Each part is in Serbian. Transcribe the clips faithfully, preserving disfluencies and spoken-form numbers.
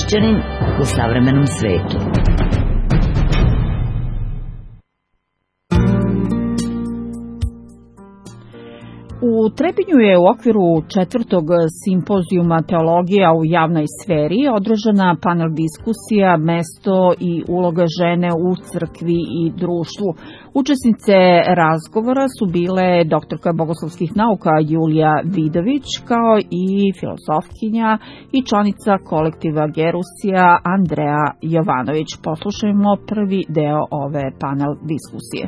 Hrišćanin u savremenom svetu. U Trebinju je u okviru četvrtog simpozijuma Teologija u javnoj sferi održana panel diskusija Mesto i uloga žene u crkvi i društvu. Učesnice razgovora su bile doktorka bogoslovskih nauka Julija Vidović, kao i filozofkinja i članica kolektiva Gerusija Andreja Jovanović. Poslušajmo prvi deo ove panel diskusije.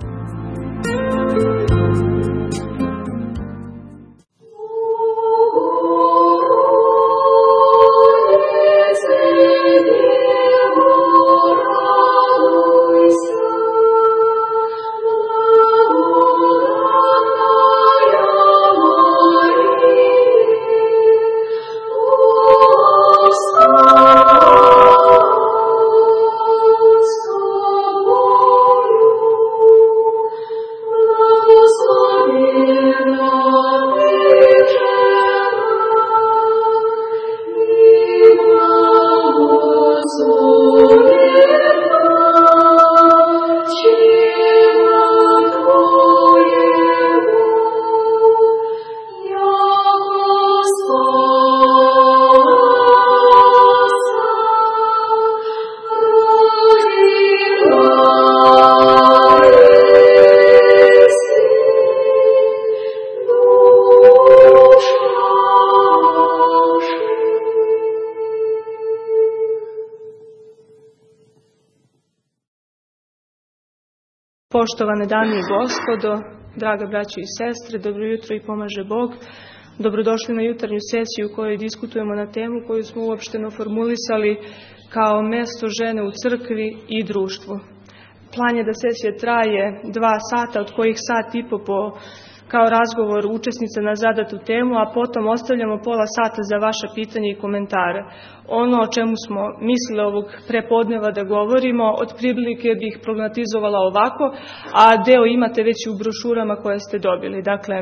Poštovane dame i gospodo, draga braćo i sestre, dobro jutro i pomaže Bog. Dobrodošli na jutarnju sesiju u kojoj diskutujemo na temu koju smo uopšteno formulisali kao mesto žene u crkvi i društvu. Plan je da sesija traje dva sata, od kojih sat i po po kao razgovor učesnica na zadatu temu, a potom ostavljamo pola sata za vaša pitanja i komentare. Ono o čemu smo mislili ovog prepodneva da govorimo, od prilike bih prognotizovala ovako, a deo imate već u brošurama koje ste dobili. Dakle,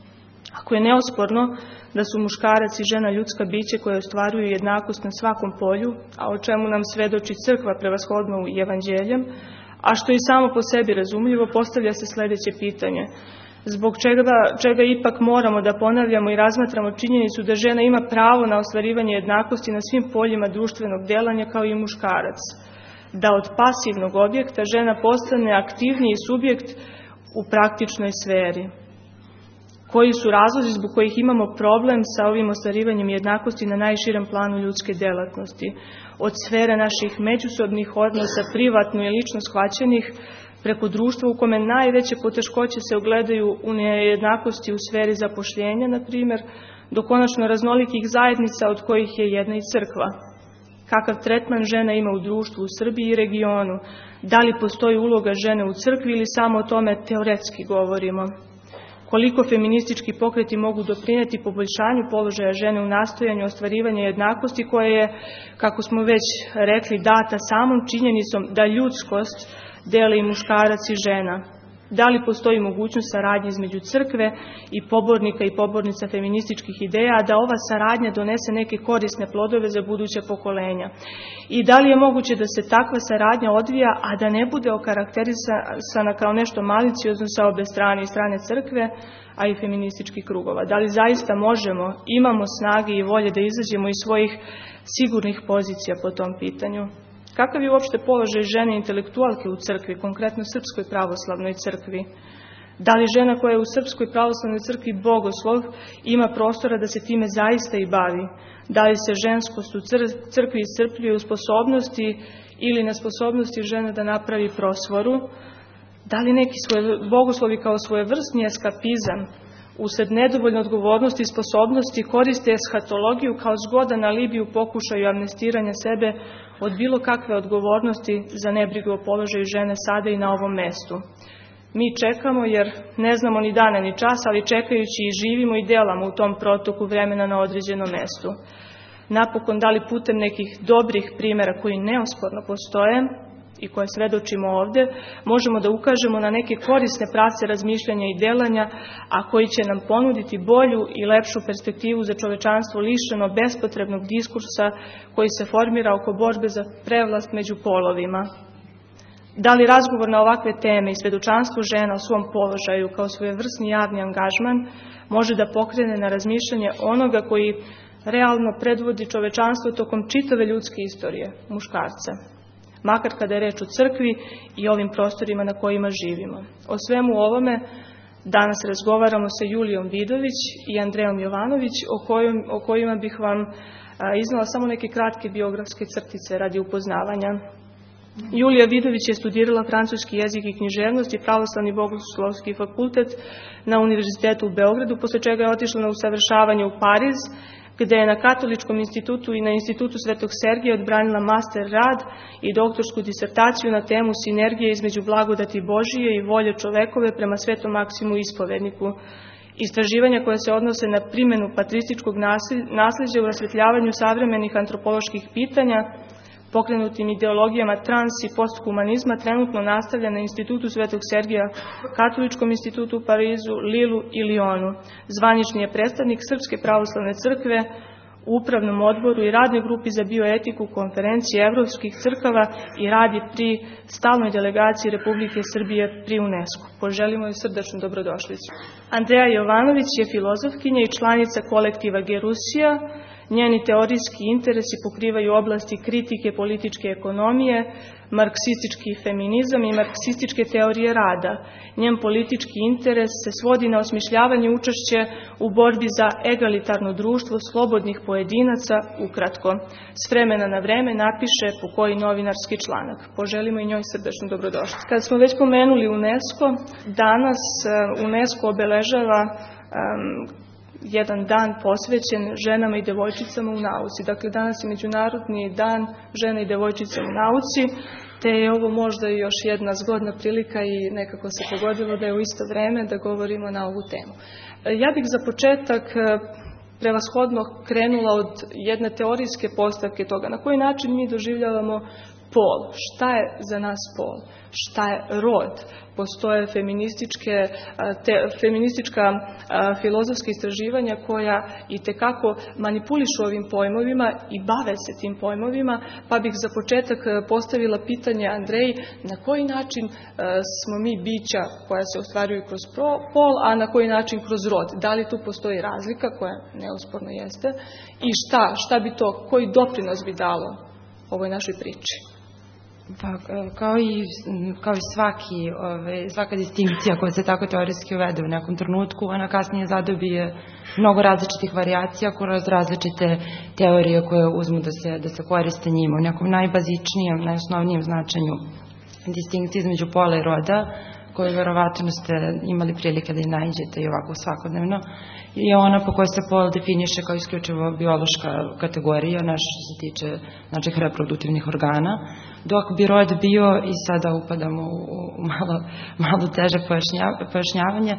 ako je neosporno da su muškarac i žena ljudska biće koje ostvaruju jednakost na svakom polju, a o čemu nam svedoči crkva prevashodno u evanđeljem, a što i samo po sebi razumljivo, postavlja se sljedeće pitanje. Zbog čega, čega ipak moramo da ponavljamo i razmatramo činjenicu da žena ima pravo na ostvarivanje jednakosti na svim poljima društvenog delanja kao i muškarac. Da od pasivnog objekta žena postane aktivniji subjekt u praktičnoj sferi. Koji su razlozi zbog kojih imamo problem sa ovim ostvarivanjem jednakosti na najširem planu ljudske delatnosti? Od sfere naših međusobnih odnosa, privatno i lično shvaćenih, preko društva u kome najveće poteškoće se ogledaju u nejednakosti u sferi zapošljenja, na primjer, do konačno raznolikih zajednica od kojih je jedna i crkva. Kakav tretman žena ima u društvu u Srbiji i regionu? Da li postoji uloga žene u crkvi ili samo o tome teoretski govorimo? Koliko feministički pokreti mogu doprinijeti poboljšanju položaja žene u nastojanju ostvarivanja jednakosti koja je, kako smo već rekli, data samom činjenicom da ljudskost dele i muškarac i žena? Da li postoji mogućnost saradnje između crkve i pobornika i pobornica feminističkih ideja, a da ova saradnja donese neke korisne plodove za buduća pokolenja? I da li je moguće da se takva saradnja odvija, a da ne bude okarakterisana kao nešto maliciozno sa obe strane, i strane crkve, a i feminističkih krugova? Da li zaista možemo, imamo snage i volje da izađemo iz svojih sigurnih pozicija po tom pitanju? Kakav je uopšte položaj žene intelektualke u crkvi, konkretno Srpskoj pravoslavnoj crkvi? Da li žena koja je u Srpskoj pravoslavnoj crkvi bogoslov ima prostora da se time zaista i bavi? Da li se ženskost u crkvi iscrpljuje u sposobnosti ili na sposobnosti žene da napravi prosvoru? Da li neki svoje bogoslovi kao svojevrsni eskapizam usled nedovoljne odgovornosti i sposobnosti koriste eshatologiju kao zgodan alibi u pokušaju amnestiranja sebe od bilo kakve odgovornosti za nebrigu o položaju žene sada i na ovom mestu? Mi čekamo jer ne znamo ni dana ni časa, ali čekajući i živimo i delamo u tom protoku vremena na određenom mestu. Napokon, da li putem nekih dobrih primjera koji neosporno postoje i koje svedočimo ovde, možemo da ukažemo na neke korisne pravce razmišljanja i delanja, a koji će nam ponuditi bolju i lepšu perspektivu za čovečanstvo lišeno bespotrebnog diskursa koji se formira oko borbe za prevlast među polovima. Da li razgovor na ovakve teme i svedočanstvo žena o svom položaju kao svojevrsni javni angažman može da pokrene na razmišljanje onoga koji realno predvodi čovečanstvo tokom čitave ljudske istorije, muškarca, makar kada je reč o crkvi i ovim prostorima na kojima živimo. O svemu ovome danas razgovaramo sa Julijom Vidović i Andrejom Jovanović, o, kojim, o kojima bih vam a, iznala samo neke kratke biografske crtice radi upoznavanja. Julija Vidović je studirala francuski jezik i književnost i pravoslavni bogoslovski fakultet na Univerzitetu u Beogradu, posle čega je otišla na usavršavanje u Pariz, gde je na Katoličkom institutu i na Institutu Svetog Sergija odbranila master rad i doktorsku disertaciju na temu sinergije između blagodati Božije i volje čovekove prema Svetom Maksimu Ispovedniku. Istraživanja koja se odnose na primjenu patrističkog nasljeđa u rasvetljavanju savremenih antropoloških pitanja, pokrenutim ideologijama trans i posthumanizma, trenutno nastavlja na Institutu Svetog Sergija, Katoličkom institutu u Parizu, Lilu i Lionu. Zvanični je predstavnik Srpske pravoslavne crkve u upravnom odboru i radnoj grupi za bioetiku konferencije evropskih crkava i radi pri stalnoj delegaciji Republike Srbije pri UNESCO. Poželimo joj srdačnu dobrodošlicu. Andreja Jovanović je filozofkinja i članica kolektiva Gerusija. Njeni teorijski interesi pokrivaju oblasti kritike političke ekonomije, marksistički feminizam i marksističke teorije rada. Njen politički interes se svodi na osmišljavanje učešće u borbi za egalitarno društvo slobodnih pojedinaca, ukratko. S vremena na vreme napiše po koji novinarski članak. Poželimo i njoj srdečnu dobrodošlicu. Kad smo već pomenuli UNESCO, danas UNESCO obeležava um, jedan dan posvećen ženama i devojčicama u nauci. Dakle, danas je Međunarodni dan žena i devojčica u nauci, te je ovo možda još jedna zgodna prilika i nekako se pogodilo da je u isto vreme da govorimo na ovu temu. Ja bih za početak prevashodno krenula od jedne teorijske postavke toga na koji način mi doživljavamo pol. Šta je za nas pol? Šta je rod? Postoje feminističke, te, feministička a, filozofska istraživanja koja i tekako manipulišu ovim pojmovima i bave se tim pojmovima, pa bih za početak postavila pitanje Andreji na koji način a, smo mi bića koja se ostvaruju kroz pol, a na koji način kroz rod. Da li tu postoji razlika koja neosporno jeste i šta, šta bi to, koji doprinos bi dalo ovoj našoj priči? Pa, kao i, kao i svaki, ove, svaka distinkcija koja se tako teorijski uvede u nekom trenutku, ona kasnije zadobije mnogo različitih varijacija kroz različite teorije koje uzmu da se, da se koriste njima. U nekom najbazičnijem, najosnovnijem značenju distinkcije između pola i roda, koju verovatno ste imali prilike da i nađete i ovako svakodnevno, je ona po kojoj se pol definiše kao isključivo biološka kategorija, nešto što se tiče naših reproduktivnih organa, dok bi rod bio, i sada upadamo u malo, malo teže pojašnjavanje,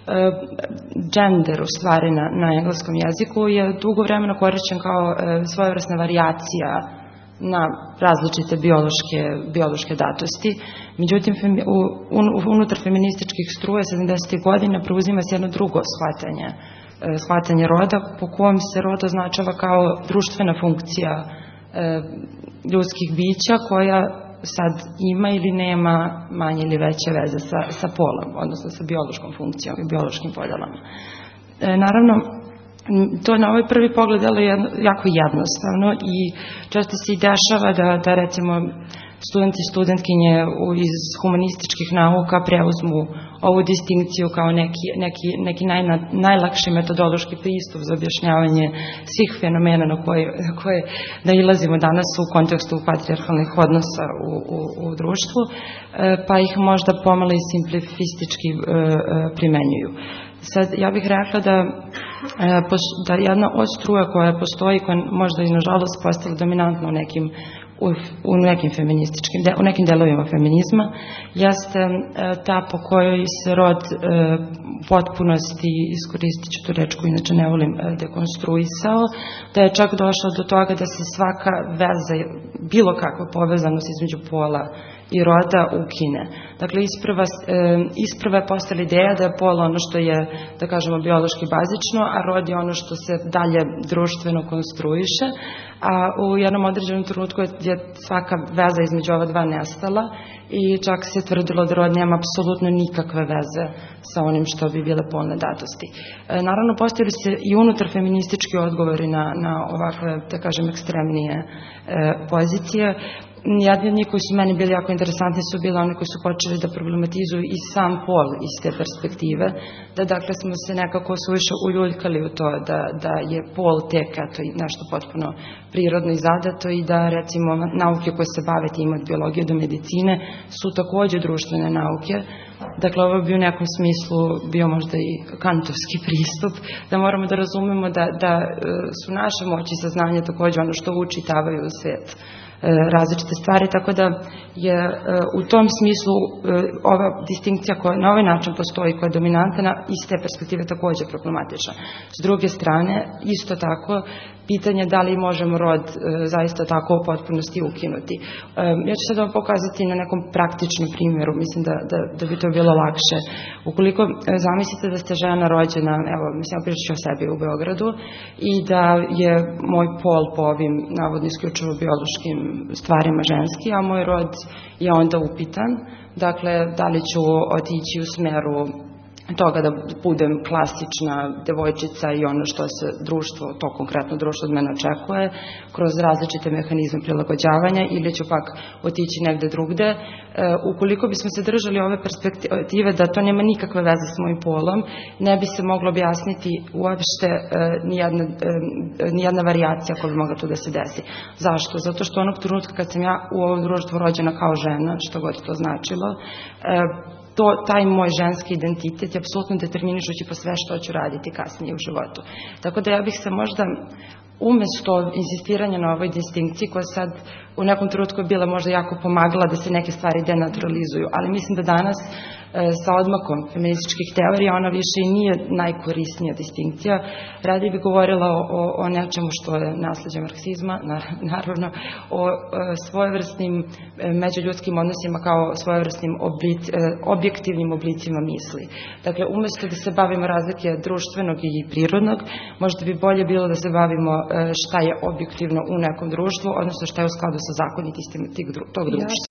gender u stvari na, na engleskom jeziku je dugo vremena korišćen kao svojevrsna varijacija na različite biološke, biološke datosti. Međutim, u, un, unutar feminističkih struja sedamdesetih godina preuzima se jedno drugo shvatanje, shvatanje roda, po kojem se rod označava kao društvena funkcija e, ljudskih bića koja sad ima ili nema manje ili veće veze sa, sa polom, odnosno sa biološkom funkcijom i biološkim podelama. E, naravno, to na ovaj prvi pogled je jako jednostavno i često se i dešava da, da recimo studenti i studentkinje iz humanističkih nauka preuzmu ovu distinkciju kao neki, neki, neki naj, najlakši metodološki pristup za objašnjavanje svih fenomena na koje, na koje nailazimo danas u kontekstu patrijarhalnih odnosa u, u, u društvu, pa ih možda pomalo i simplifistički primenjuju. Sad, ja bih rekla da, da jedna od struja koja postoji, koja možda i nažalost postala dominantna u nekim, u, u nekim feminističkim, u nekim delovima feminizma, jeste ta po kojoj se rod potpunosti, iskoristit ću tu reč koju inače ne volim, dekonstruisao, da je čak došlo do toga da se svaka veza, bilo kakva povezanost između pola i roda ukine. Dakle, isprva, isprva je postala ideja da je pol ono što je, da kažemo, biološki bazično, a rod je ono što se dalje društveno konstruiše, a u jednom određenom trenutku je svaka veza između ova dva nestala i čak se tvrdilo da rod nema apsolutno nikakve veze sa onim što bi bile polne datosti. E, naravno, postojali se i unutar feministički odgovori na, na ovakve, da kažem, ekstremnije e, pozicije. Jedni od njih koji su meni bili jako interesantni su bili oni koji su počeli da problematizuju i sam pol iz te perspektive, da dakle smo se nekako suviše uljuljkali u to da, da je pol tek eto, nešto potpuno prirodno i zadato i da recimo nauke koje se bave tim od biologije do medicine su takođe društvene nauke. Dakle, ovo bi u nekom smislu bio možda i kantovski pristup, da moramo da razumemo da, da su naše moći i saznanje takođe ono što učitavaju u svet različite stvari, tako da je u tom smislu ova distinkcija koja na ovaj način postoji, koja je dominantna, iz te perspektive takođe problematična. S druge strane, isto tako, pitanje da li možemo rod zaista tako u potpunosti ukinuti. Ja ću sad vam pokazati na nekom praktičnom primjeru, mislim da, da, da bi to bilo lakše. Ukoliko zamislite da ste žena rođena, evo, mislim, ja pričam o sebi u Beogradu, i da je moj pol po ovim navodno isključivo biološkim stvarima ženski, a moj rod je onda upitan. Dakle, da li ću otići u smeru toga da budem klasična devojčica i ono što se društvo, to konkretno društvo od mene očekuje, kroz različite mehanizme prilagođavanja, ili ću pak otići negde drugde. E, ukoliko bismo se držali ove perspektive da to nema nikakve veze s mojim polom, ne bi se moglo objasniti uopšte e, nijedna, e, nijedna varijacija koja bi mogla tu da se desi. Zašto? Zato što onog trenutka kad sam ja u ovom društvu rođena kao žena, što god to značilo, e, to, taj moj ženski identitet je apsolutno determinišući po sve što ću raditi kasnije u životu. Tako da ja bih se možda umesto insistiranja na ovoj distinkciji, koja sad u nekom trenutku je bila možda jako pomagala da se neke stvari denaturalizuju, ali mislim da danas e, sa odmakom feminističkih teorija ona više i nije najkorisnija distinkcija. Radije bi govorila o, o, o nečemu što je nasleđe marksizma, naravno o e, svojevrsnim e, međuljudskim odnosima kao svojevrsnim oblic, e, objektivnim oblicima misli. Dakle, umesto da se bavimo razlike društvenog i prirodnog, možda bi bolje bilo da se bavimo e, šta je objektivno u nekom društvu, odnosno šta je u skladu sa zakonitostima tog društva.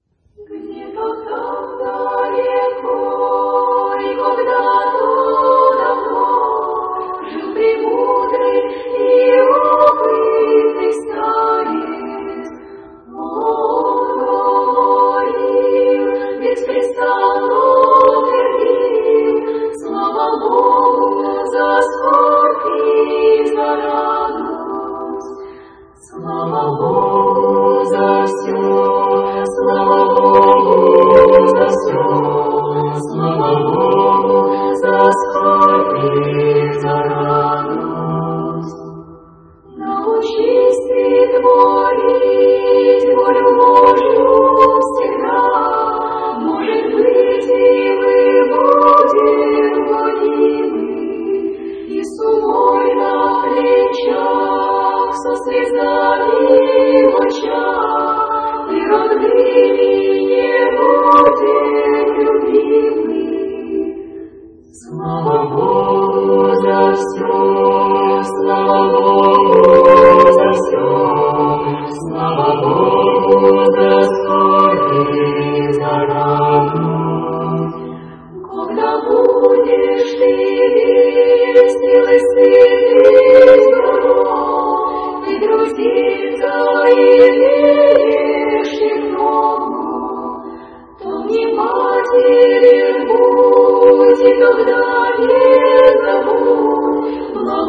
Слава Богу за все, слава Богу за все, слава Богу за скорбь и за радость. Научись ты творить волю Божью всегда, может быть, и мы будем гонимы, и сумой на плечах со слезами в очах, и родными не будем любимы. Слава Богу за все, слава Богу за все, слава Богу за скорбь и за радость. Когда будешь ты весел и сытый здоров, и грузиться и веришь много, то внимателен будь и тогда не забудь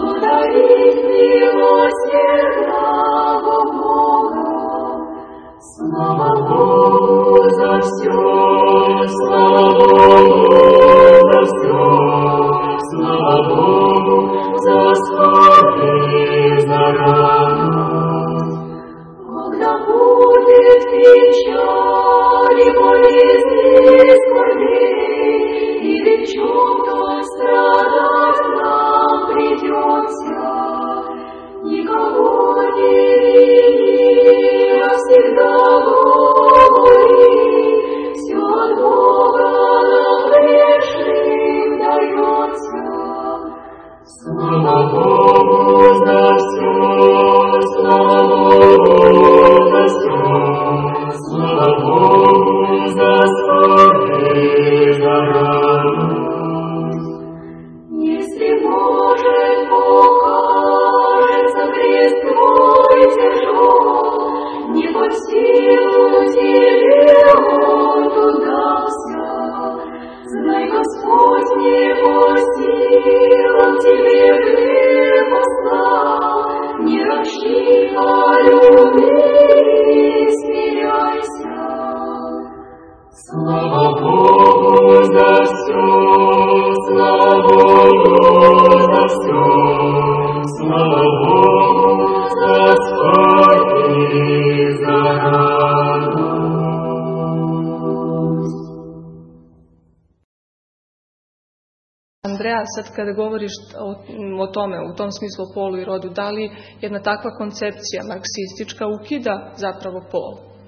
sad kada govoriš o, o tome, u tom smislu o polu i rodu, da li jedna takva koncepcija marksistička ukida zapravo pol?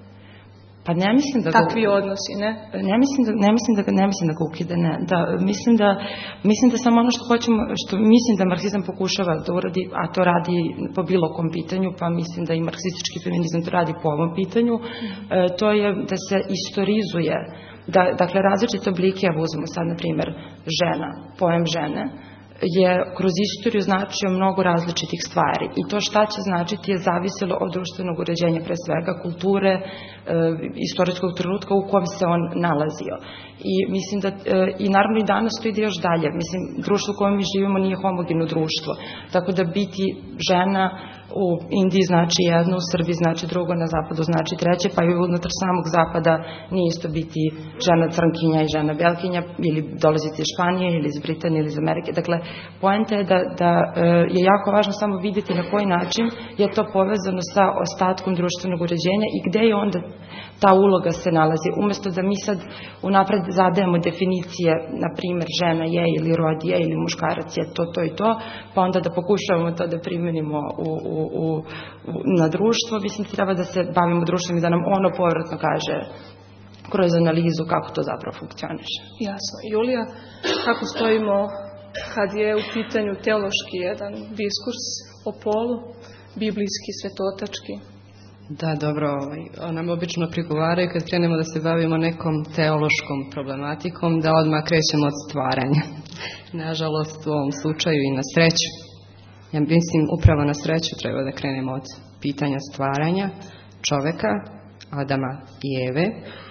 Pa ne mislim da takvi ga, odnosi, ne? Ne mislim da ne mislim da ga ne mislim da ga ukida, ne. Da mislim da mislim da samo ono što hoćemo, što mislim da marksizam pokušava da uradi, a to radi po bilo kom pitanju, pa mislim da i marksistički feminizam to radi po ovom pitanju, mm. e, to je da se istorizuje, da dakle različite oblike, ja uzmemo sad na primjer žena, pojam žene je kroz istoriju značio mnogo različitih stvari i to šta će značiti je zavisilo od društvenog uređenja, pre svega kulture, e, istorijskog trenutka u kojem se on nalazio. I mislim da, e, i naravno i danas to ide još dalje. Mislim, društvo u kojem mi živimo nije homogeno društvo. Tako da biti žena u Indiji znači jedno, u Srbiji znači drugo, na zapadu znači treće, pa i unutar samog zapada nije isto biti žena crnkinja i žena belkinja, ili dolaziti iz Španije, ili iz Britanije, ili iz Amerike. Dakle, poenta je da, da je jako važno samo vidjeti na koji način je to povezano sa ostatkom društvenog uređenja i gde je onda ta uloga se nalazi. Umjesto da mi sad unapred zadajemo definicije, na primjer žena je ili rod je ili muškarac je to, to i to, pa onda da pokušavamo to da primenimo u, u, u, na društvo, mislim treba da se bavimo društvom i da nam ono povratno kaže kroz analizu kako to zapravo funkcioniše. Jasno. Julija, kako stojimo kad je u pitanju teološki jedan diskurs o polu, biblijski, svetotački? Da, dobro, ovaj, nam obično prigovaraju kad krenemo da se bavimo nekom teološkom problematikom, da odmah krećemo od stvaranja. Nažalost, u ovom slučaju i na sreću. Ja mislim, upravo na sreću treba da krenemo od pitanja stvaranja čoveka, Adama i Eve,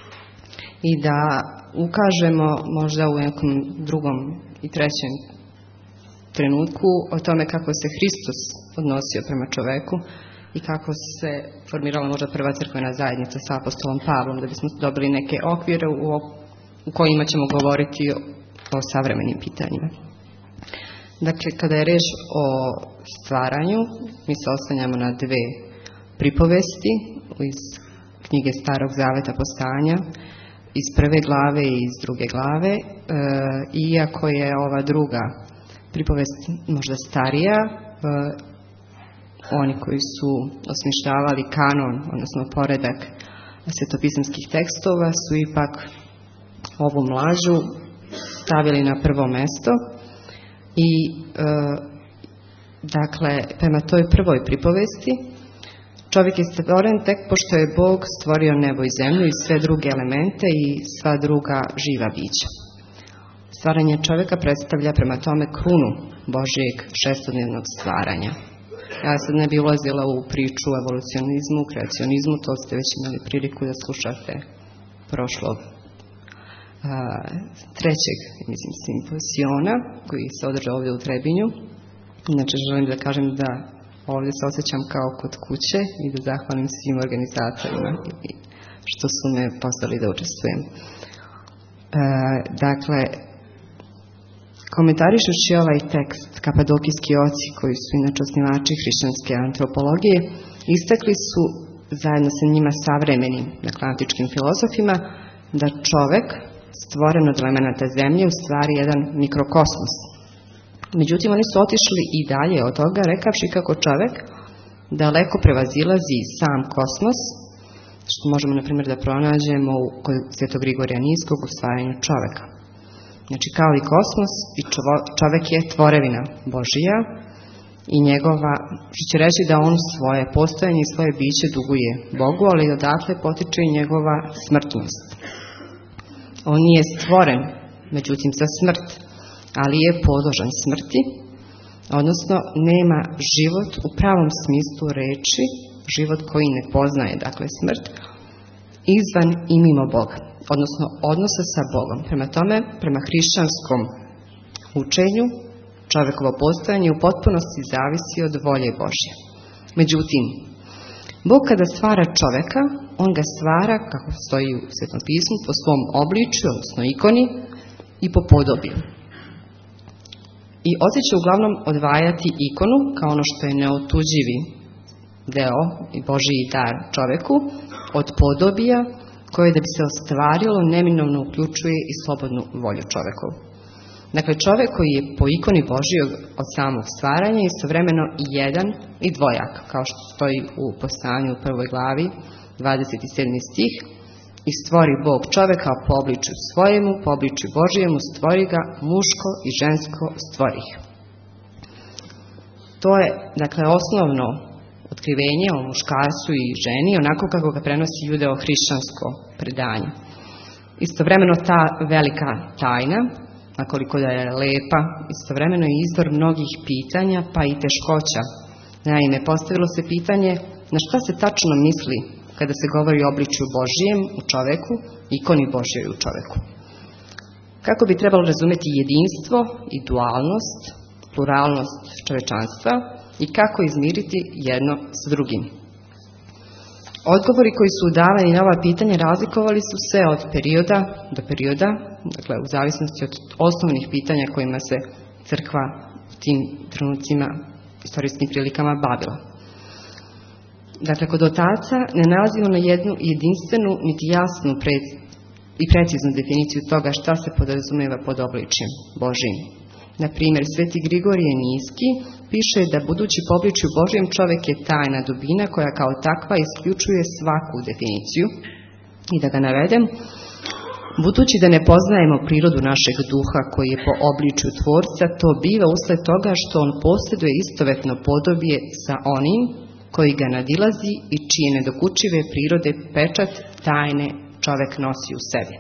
i da ukažemo možda u nekom drugom i trećem trenutku o tome kako se Hristos odnosio prema čoveku i kako se formirala možda prva crkvena zajednica sa apostolom Pavlom, da bismo dobili neke okvire u, u kojima ćemo govoriti o, o savremenim pitanjima. Dakle, kada je reč o stvaranju, mi se oslanjamo na dve pripovesti iz knjige Starog zaveta Postajanja, iz prve glave i iz druge glave, e, iako je ova druga pripovest možda starija, e, oni koji su osmišljavali kanon, odnosno poredak svetopisamskih tekstova, su ipak ovu mlađu stavili na prvo mesto i e, dakle, prema toj prvoj pripovesti čovjek je stvoren tek pošto je Bog stvorio nebo i zemlju i sve druge elemente i sva druga živa bića. Stvaranje čovjeka predstavlja prema tome krunu Božijeg šestodnevnog stvaranja. Ja sad ne bi ulazila u priču o evolucionizmu, kreacionizmu, to ste već imali priliku da slušate prošlog a, trećeg, mislim, simpoziona koji se održa ovdje u Trebinju. Inače, želim da kažem da ovdje se osjećam kao kod kuće i da zahvalim svim organizatorima što su me poslali da učestvujem. E, dakle, komentarišući ovaj tekst, kapadokijski oci, koji su inače osnivači hrišćanske antropologije, istakli su zajedno sa njima savremenim, dakle antičkim filozofima, da čovek, stvoren od elemenata zemlje, u stvari jedan mikrokosmos. Međutim, oni su otišli i dalje od toga, rekavši kako čovek daleko prevazilazi sam kosmos, što možemo, na primjer, da pronađemo kod Svetog Grigorija Nijskog u stvaranju čoveka. Znači, kao i kosmos, i čovek je tvorevina Božija i njegova, što će reći da on svoje postojanje i svoje biće duguje Bogu, ali odatle potiče i njegova smrtnost. On nije stvoren, međutim, za smrt, ali je podložan smrti, odnosno nema život u pravom smislu reči, život koji ne poznaje, dakle smrt, izvan i mimo Boga, odnosno odnosa sa Bogom. Prema tome, prema hrišćanskom učenju, čovekovo postojanje u potpunosti zavisi od volje Božje. Međutim, Bog kada stvara čoveka, on ga stvara, kako stoji u Svetom pismu, po svom obličju, odnosno ikoni, i po podobiju. I oci će uglavnom odvajati ikonu kao ono što je neotuđivi deo i Božji dar čoveku od podobija koje da bi se ostvarilo neminovno uključuje i slobodnu volju čovekovu. Dakle, čovek koji je po ikoni Božijog od samog stvaranja istovremeno i jedan i dvojak, kao što stoji u Poslanju u prvoj glavi, dvadeset sedmi stih, i stvori Bog čoveka po obličju svojemu, po obličju Božijemu stvori ga, muško i žensko stvori ih. To je, dakle, osnovno otkrivenje o muškarcu i ženi, onako kako ga prenosi judeo-hrišćansko predanje. Istovremeno ta velika tajna, nakoliko da je lepa, istovremeno je izvor mnogih pitanja, pa i teškoća. Naime, postavilo se pitanje na šta se tačno misli kada se govori o obličju Božijem u čoveku, ikoni Božjoj u čoveku. Kako bi trebalo razumeti jedinstvo i dualnost, pluralnost čovečanstva i kako izmiriti jedno s drugim. Odgovori koji su davani na ova pitanja razlikovali su se od perioda do perioda, dakle u zavisnosti od osnovnih pitanja kojima se crkva u tim trenucima, istorijskim prilikama bavila. Dakle, kod otaca ne nalazimo na jednu jedinstvenu, niti jasnu pred, i preciznu definiciju toga šta se podrazumeva pod obličjem Božijim. Na primjer, Sveti Grigorije Niski piše da budući po obličju Božijem čovek je tajna dubina koja kao takva isključuje svaku definiciju. I da ga navedem, budući da ne poznajemo prirodu našeg duha koji je po obličju Tvorca, to biva usled toga što on posjeduje istovetno podobije sa onim koji ga nadilazi i čije nedokučive prirode pečat tajne čovek nosi u sebi.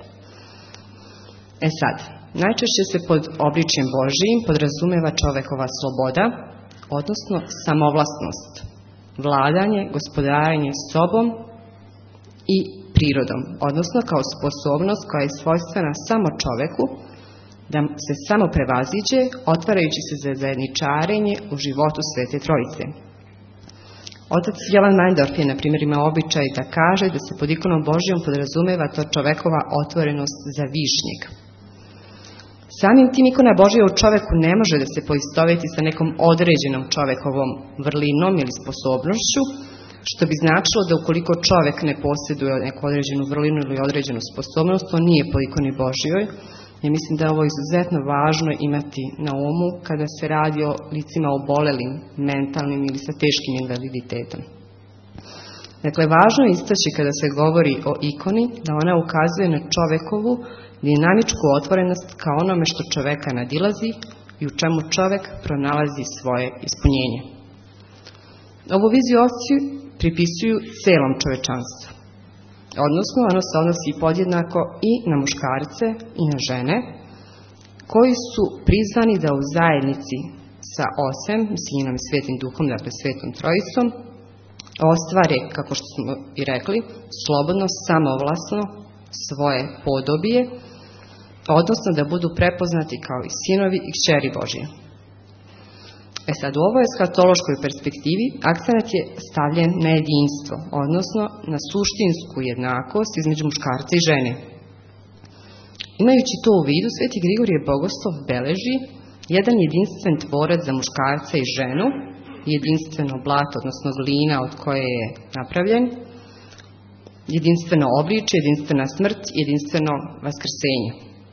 E sad, najčešće se pod obličjem Božijim podrazumeva čovekova sloboda, odnosno samovlastnost, vladanje, gospodarenje sobom i prirodom, odnosno kao sposobnost koja je svojstvena samo čoveku da se samo prevaziđe, otvarajući se za zajedničarenje u životu Svete Trojice. Otac Jovan Meindorf je, na primjer, imao običaj da kaže da se pod ikonom Božijom podrazumeva to čovekova otvorenost za višnjeg. Samim tim ikona Božija u čoveku ne može da se poistoveti sa nekom određenom čovekovom vrlinom ili sposobnošću, što bi značilo da ukoliko čovek ne posjeduje neku određenu vrlinu ili određenu sposobnost, to nije po ikoni Božijoj. Ja mislim da je ovo izuzetno važno imati na umu kada se radi o licima obolelim, mentalnim ili sa teškim invaliditetom. Dakle, važno je istaći kada se govori o ikoni da ona ukazuje na čovekovu dinamičku otvorenost kao onome što čoveka nadilazi i u čemu čovek pronalazi svoje ispunjenje. Ovu viziju oci pripisuju celom čovečanstvu. Odnosno, ono se odnosi podjednako i na muškarce i na žene, koji su prizvani da u zajednici sa Osem, Sinom i Svetim Duhom, dakle Svetom Trojicom, ostvare, kako što smo i rekli, slobodno, samovlasno svoje podobije, odnosno da budu prepoznati kao i sinovi i kćeri Božije. E sad, u ovoj eskatološkoj perspektivi akcenat je stavljen na jedinstvo, odnosno na suštinsku jednakost između muškarca i žene. Imajući to u vidu, Sveti Grigorije Bogoslov beleži jedan jedinstven tvorac za muškarca i ženu, jedinstveno blato, odnosno glina od koje je napravljen, jedinstveno obličje, jedinstvena smrt, jedinstveno vaskrsenje.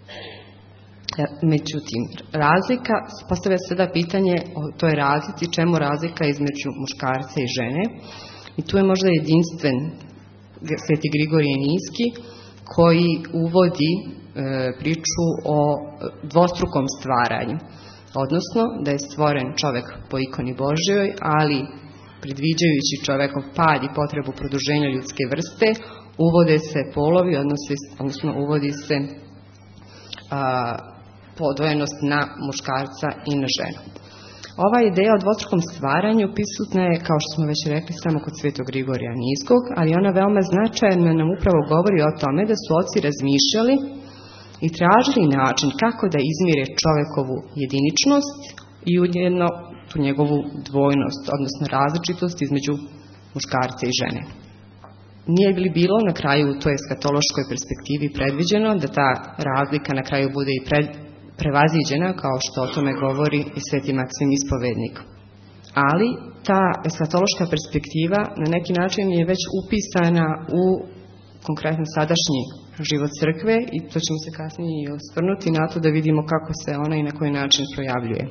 Međutim, razlika, postavlja se sada pitanje o toj razlici, čemu razlika između muškarca i žene. I tu je možda jedinstven Sveti Grigorije Niski, koji uvodi e, priču o dvostrukom stvaranju. Odnosno, da je stvoren čovek po ikoni Božjoj, ali predviđajući čovekov pad i potrebu produženja ljudske vrste, uvode se polovi, odnosno, odnosno uvodi se a, podvojenost na muškarca i na ženu. Ova ideja o dvostrukom stvaranju prisutna je, kao što smo već rekli, samo kod Svetog Grigorija Niskog, ali ona veoma značajna nam upravo govori o tome da su oci razmišljali i tražili način kako da izmire čovekovu jediničnost i ujedno tu njegovu dvojnost, odnosno različitost između muškarca i žene. Nije li bilo na kraju u toj eskatološkoj perspektivi predviđeno da ta razlika na kraju bude i pred, prevaziđena, kao što o tome govori i Sveti Maksim Ispovednik. Ali ta eskatološka perspektiva na neki način je već upisana u konkretno sadašnji život crkve i to ćemo se kasnije i osvrnuti na to da vidimo kako se ona i na koji način projavljuje.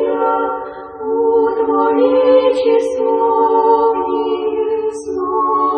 Снова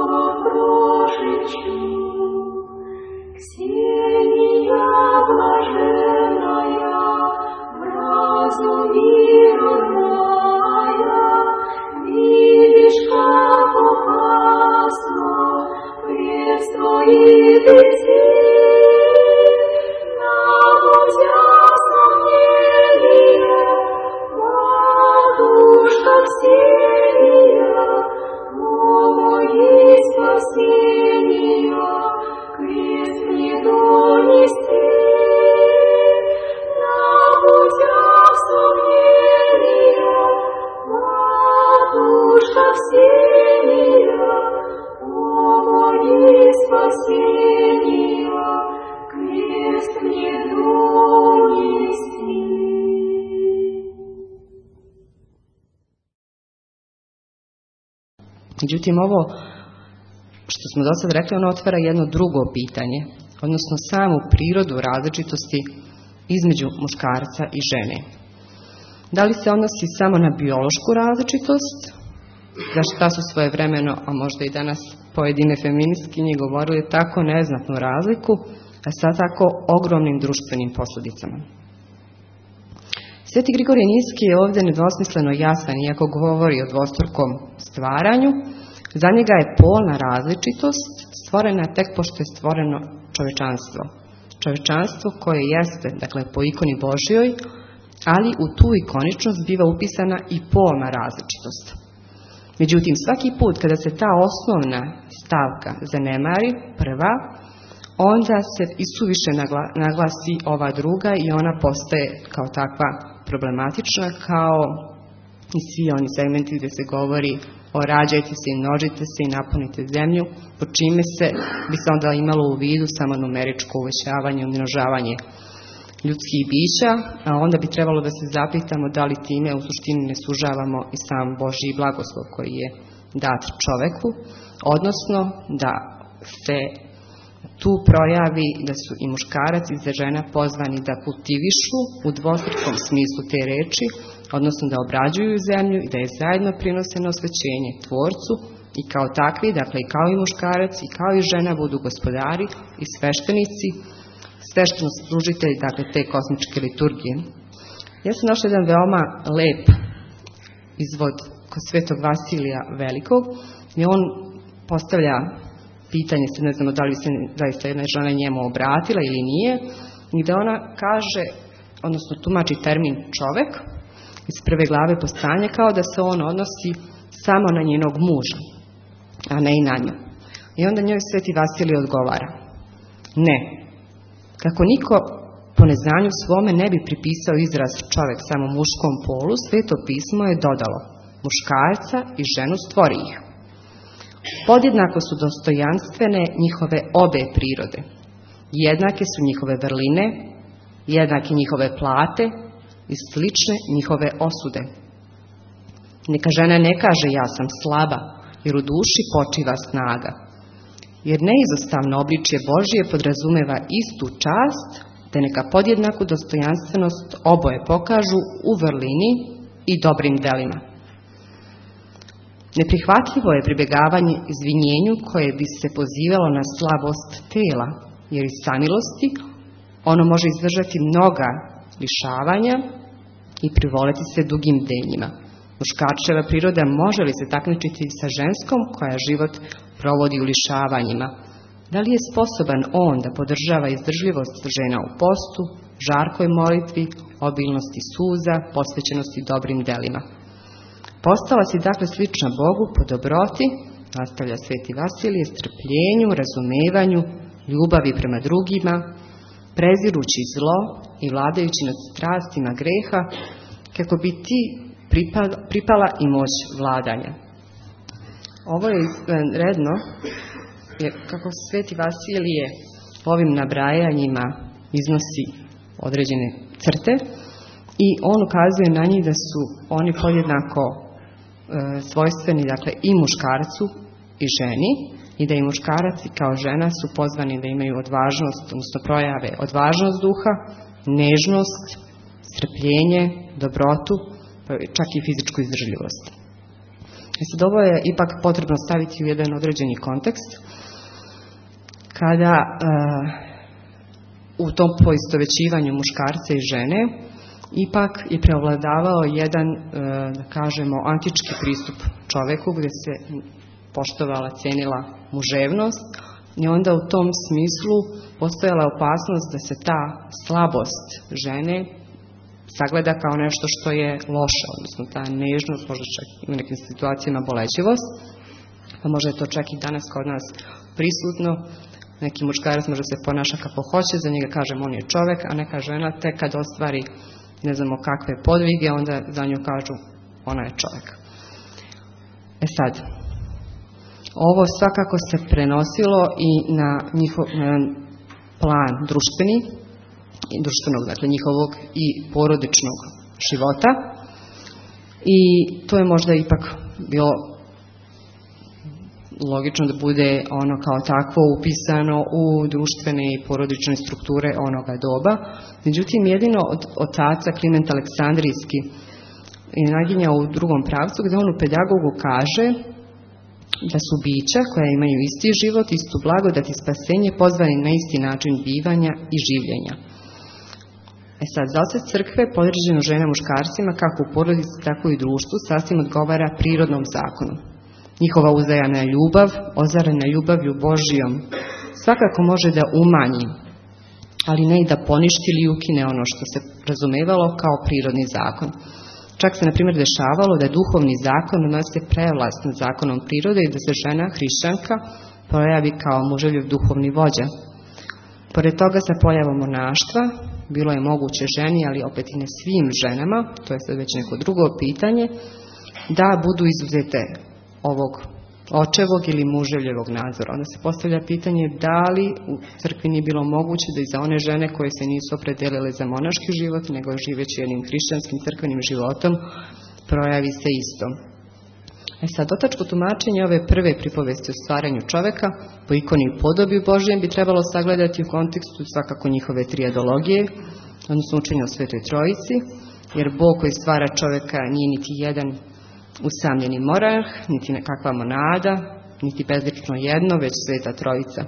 Međutim, ovo što smo do sad rekli, ono otvara jedno drugo pitanje, odnosno samu prirodu različitosti između muškarca i žene. Da li se odnosi samo na biološku različitost, za šta su svojevremeno, a možda i danas pojedine feministkinje govorili tako neznatnu razliku, a sad tako ogromnim društvenim posljedicama. Sveti Grigorije Nijski je ovdje nedvosmisleno jasan, iako govori o dvostrukom stvaranju. Za njega je polna različitost stvorena tek pošto je stvoreno čovečanstvo. Čovečanstvo koje jeste, dakle, po ikoni Božjoj, ali u tu ikoničnost biva upisana i polna različitost. Međutim, svaki put kada se ta osnovna stavka zanemari, prva, onda se isuviše naglasi ova druga i ona postaje kao takva problematična, kao i svi oni segmenti gdje se govori o rađajte se i množite se i napunite zemlju, po čime se bi se onda imalo u vidu samo numeričko uvećavanje i umnožavanje ljudskih bića, a onda bi trebalo da se zapitamo da li time u suštini ne sužavamo i sam Božji blagoslov koji je dat čoveku, odnosno da se tu projavi da su i muškarac i žena pozvani da kultivišu u dvostrukom smislu te reči, odnosno da obrađuju zemlju i da je zajedno prinose na osvećenje Tvorcu i kao takvi, dakle i kao i muškarac i kao i žena budu gospodari i sveštenici, svešteno služitelji, dakle te kosmičke liturgije. Ja sam našla jedan veoma lep izvod kod Svetog Vasilija Velikog i on postavlja pitanje, se ne znamo da li se zaista jedna žena njemu obratila ili nije, i da ona kaže, odnosno tumači termin čovek iz prve glave Postanja kao da se on odnosi samo na njenog muža, a ne i na nju. I onda njoj Sveti Vasilij odgovara: ne, kako niko po neznanju svome ne bi pripisao izraz čovek samo muškom polu, Sveto pismo je dodalo: muškarca i ženu stvori ih. Podjednako su dostojanstvene njihove obe prirode. Jednake su njihove vrline, jednake njihove plate i slične njihove osude. Neka žena ne kaže ja sam slaba, jer u duši počiva snaga. Jer neizostavno obličje Božje podrazumeva istu čast, te neka podjednaku dostojanstvenost oboje pokažu u vrlini i dobrim delima. Neprihvatljivo je pribjegavanje izvinjenju koje bi se pozivalo na slabost tela, jer iz samilosti ono može izdržati mnoga lišavanja i privoleti se dugim denjima. Muškarčeva priroda može li se takmičiti sa ženskom koja život provodi u lišavanjima? Da li je sposoban on da podržava izdržljivost žena u postu, žarkoj molitvi, obilnosti suza, posvećenosti dobrim delima? Postala si dakle slična Bogu po dobroti, nastavlja Sveti Vasilije, strpljenju, razumevanju, ljubavi prema drugima, prezirući zlo i vladajući nad strastima greha, kako bi ti pripala, pripala i moć vladanja. Ovo je redno, jer kako Sveti Vasilije ovim nabrajanjima iznosi određene crte i on ukazuje na njih da su oni podjednako e, svojstveni, dakle, i muškarcu i ženi, i da i muškarac i kao žena su pozvani da imaju odvažnost, odnosno projave odvažnost duha, nežnost, strpljenje, dobrotu, čak i fizičku izdržljivost. I sad ovo je ipak potrebno staviti u jedan određeni kontekst, kada uh, u tom poistovećivanju muškarca i žene ipak je preovladavao jedan, da kažemo, antički pristup čoveku gdje se poštovala, cijenila muževnost i onda u tom smislu postojala opasnost da se ta slabost žene sagleda kao nešto što je loše, odnosno ta nežnost, možda čak u nekim situacijama bolećivost, pa možda je to čak i danas kod nas prisutno. Neki muškarac može se ponaša kako hoće, za njega kažem on je čovek, a neka žena tek kad ostvari ne znamo kakve podvige, onda za nju kažu ona je čovek. E sad, ovo svakako se prenosilo i na njihov na plan društveni, društvenog, dakle njihovog i porodičnog života, i to je možda ipak bilo logično da bude ono kao takvo upisano u društvene i porodične strukture onoga doba. Međutim, jedino od otaca Kliment Aleksandrijski je naginjao u drugom pravcu, gdje on u Pedagogu kaže da su bića koja imaju isti život, istu blagodat i spasenje pozvani na isti način bivanja i življenja. E sad, zasad crkve podređeno žena muškarcima kako u porodici, tako i u društvu sasvim odgovara prirodnom zakonu. Njihova uzajamna ljubav, ozarena ljubavlju Božijom, svakako može da umanji, ali ne i da poništi ili ukine ono što se razumevalo kao prirodni zakon. Čak se, na primjer, dešavalo da duhovni zakon nosi prevlast nad zakonom prirode i da se žena, hrišćanka, pojavi kao muževljiv duhovni vođa. Pored toga, sa pojavom monaštva, bilo je moguće ženi, ali opet i ne svim ženama, to je sad već neko drugo pitanje, da budu izuzete ovog očevog ili muževljevog nadzora. Onda se postavlja pitanje da li u crkvi nije bilo moguće da i za one žene koje se nisu opredelile za monaški život, nego živeći jednim hrišćanskim crkvenim životom, projavi se isto. E sad, otačko tumačenje ove prve pripovesti o stvaranju čoveka po ikoni i podobi Božijem bi trebalo sagledati u kontekstu svakako njihove triadologije, odnosno učenja o Svetoj Trojici, jer Bog koji stvara čoveka nije niti jedan usamljeni monarh, niti nekakva monada, niti bezlično jedno, već Sveta Trojica.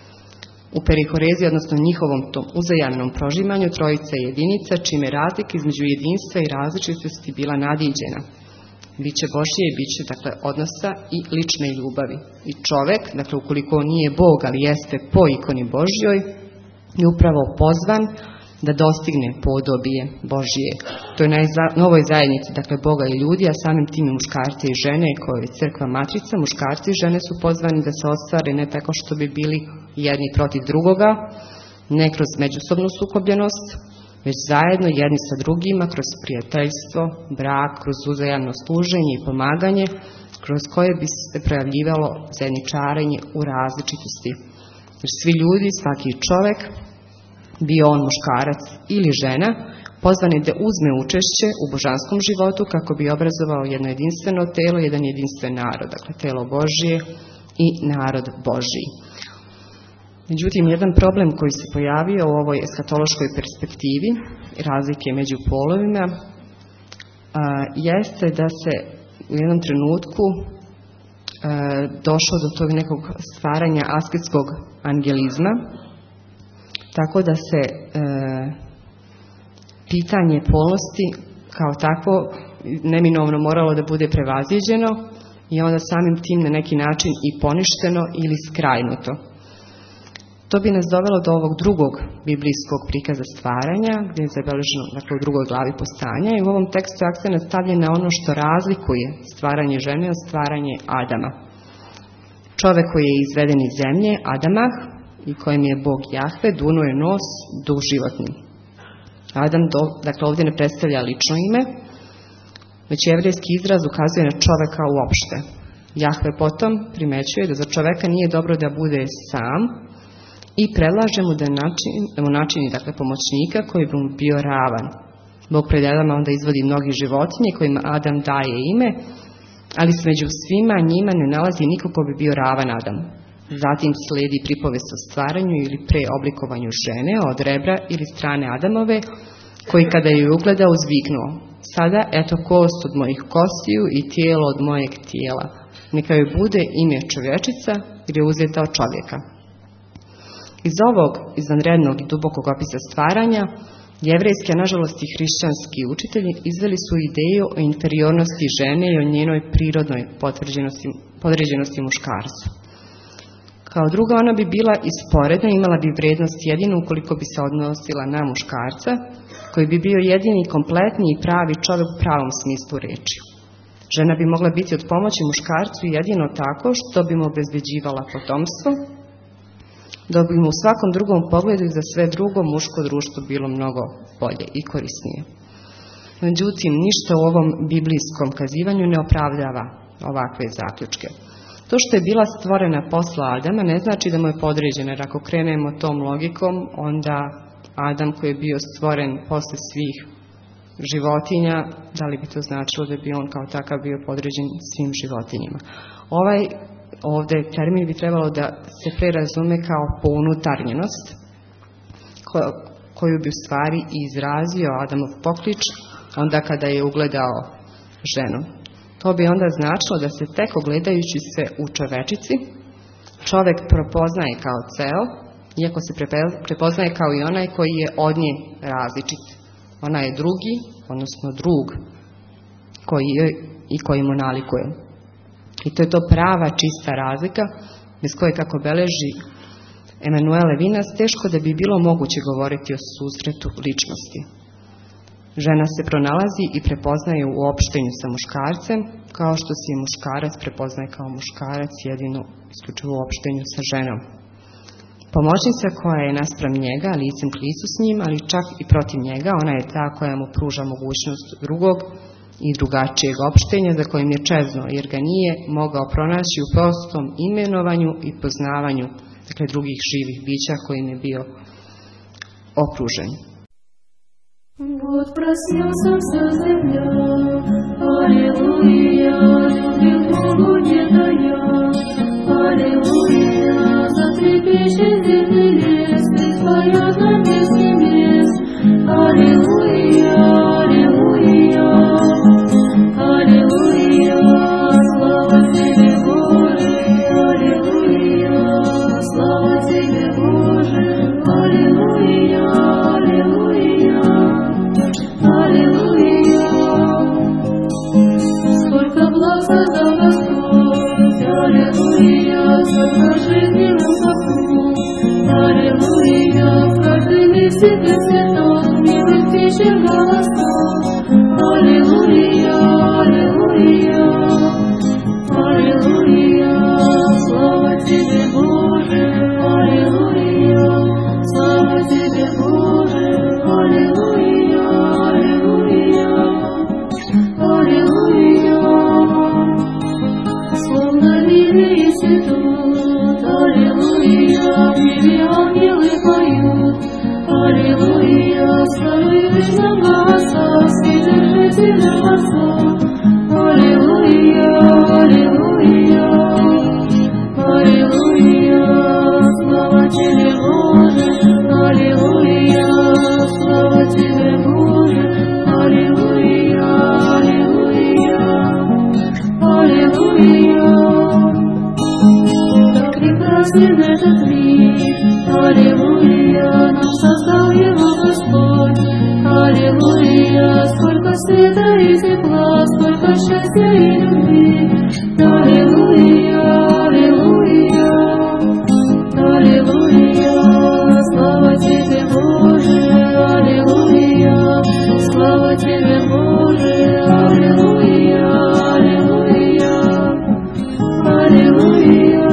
U perihorezi, odnosno njihovom tom uzajamnom prožimanju, Trojica je jedinica, čime razlika između jedinstva i različitosti bila nadiđena. Biće Božje i biće, dakle, odnosa i lične ljubavi. I čovek, dakle, ukoliko on nije Bog, ali jeste po ikoni Božjoj, je upravo pozvan da dostigne podobije Božje. To je na novoj zajednici, dakle, Boga i ljudi, a samim tim i muškarci i žene, koje je crkva matrica, muškarci i žene su pozvani da se ostvare ne tako što bi bili jedni protiv drugoga, ne kroz međusobnu sukobljenost, već zajedno jedni sa drugima, kroz prijateljstvo, brak, kroz uzajamno služenje i pomaganje, kroz koje bi se projavljivalo zajedničarenje u različitosti. Jer svi ljudi, svaki čovek, bio on muškarac ili žena, pozvan je da uzme učešće u božanskom životu kako bi obrazovao jedno jedinstveno telo, jedan jedinstven narod, dakle telo Božje i narod Božji. Međutim, jedan problem koji se pojavio u ovoj eskatološkoj perspektivi, razlike među polovima, a, jeste da se u jednom trenutku a, došlo do tog nekog stvaranja asketskog angelizma, tako da se e, pitanje polnosti kao takvo neminovno moralo da bude prevaziđeno i onda samim tim na neki način i poništeno ili skrajnuto. To bi nas dovelo do ovog drugog biblijskog prikaza stvaranja, gdje je zabeleženo, dakle, u drugoj glavi postanja, i u ovom tekstu je akcent stavljen na ono što razlikuje stvaranje žene od stvaranje Adama. Čovek koji je izveden iz zemlje, Adamah, i kojem je Bog Jahve, dunuo je nos duh životni. Adam, do, dakle, ovdje ne predstavlja lično ime, već jevrejski izraz ukazuje na čoveka uopšte. Jahve potom primećuje da za čoveka nije dobro da bude sam i predlaže mu da, način, da mu načini, dakle, pomoćnika koji bi mu bio ravan. Bog pred Adama onda izvodi mnogi životinje kojima Adam daje ime, ali se među svima njima ne nalazi niko ko bi bio ravan Adam. Zatim slijedi pripovest o stvaranju ili preoblikovanju žene od rebra ili strane Adamove, koji kada ju ugleda uzviknuo: sada eto kost od mojih kostiju i tijelo od mojeg tijela. Neka joj bude ime čovječica jer je uzeta od čovjeka. Iz ovog izvanrednog i dubokog opisa stvaranja Jevrejski, a nažalost i hrišćanski učitelji izveli su ideju o inferiornosti žene i o njenoj prirodnoj podređenosti muškarcu. Kao druga, ona bi bila isporedna i imala bi vrednost jedino ukoliko bi se odnosila na muškarca, koji bi bio jedini kompletni i pravi čovjek u pravom smislu reči. Žena bi mogla biti od pomoći muškarcu jedino tako što bi mu obezbeđivala potomstvo, da bi mu u svakom drugom pogledu i za sve drugo muško društvo bilo mnogo bolje i korisnije. Međutim, ništa u ovom biblijskom kazivanju ne opravdava ovakve zaključke. To što je bila stvorena posle Adama ne znači da mu je podređena, jer ako krenemo tom logikom, onda Adam koji je bio stvoren posle svih životinja, da li bi to značilo da bi on kao takav bio podređen svim životinjima? Ovaj ovde termin bi trebalo da se prerazume kao pounutarnjenost, koju bi u stvari izrazio Adamov poklič onda kada je ugledao ženu. To bi onda značilo da se tek ogledajući se u čovečici, čovek prepoznaje kao ceo, iako se prepoznaje kao i onaj koji je od nje različit. Ona je drugi, odnosno drug, koji je i koji mu nalikuje. I to je to prava, čista razlika, bez koje, kako beleži Emanuel Levinas, teško da bi bilo moguće govoriti o susretu ličnosti. Žena se pronalazi i prepoznaje u opštenju sa muškarcem, kao što se i muškarac prepoznaje kao muškarac jedino isključivo u opštenju sa ženom. Pomoćnica koja je naspram njega, licem k licu s njim, ali čak i protiv njega, ona je ta koja mu pruža mogućnost drugog i drugačijeg opštenja za kojim je čezno, jer ga nije mogao pronaći u prostom imenovanju i poznavanju, dakle, drugih živih bića kojim je bio okružen. Вот проснется вся земля, аллилуйя, любви к Богу не дая, аллилуйя, затрепещет земный лес, притворят на месте мест, аллилуйя, аллилуйя, аллилуйя, слава Тебе, Боже, аллилуйя, слава Тебе, Боже, аллилуйя, аллилуйя. Аллилуйя, сколько благ создал Господь, аллилуйя, сколько жизни нам вокруг, аллилуйя, в каждой месте для цветов, милых птичьих голосов, аллилуйя, аллилуйя, аллилуйя, слава Тебе, Боже, аллилуйя, слава Тебе, Боже, аллилуйя. Словно лилии цветут, аллилуйя, в небе ангелы поют, аллилуйя, славы вечном голоса, вседержителя Отца, аллилуйя, аллилуйя, аллилуйя, слава Тебе, Боже, аллилуйя, слава Тебе, Боже, аллилуйя, аллилуйя, аллилуйя. Как прекрасен этот мир, аллилуйя, наш создал его Господь, аллилуйя, сколько света и тепла, сколько счастья и любви, аллилуйя, аллилуйя, аллилуйя, слава Тебе, Боже, аллилуйя, слава Тебе, Боже, аллилуйя, аллилуйя, аллилуйя.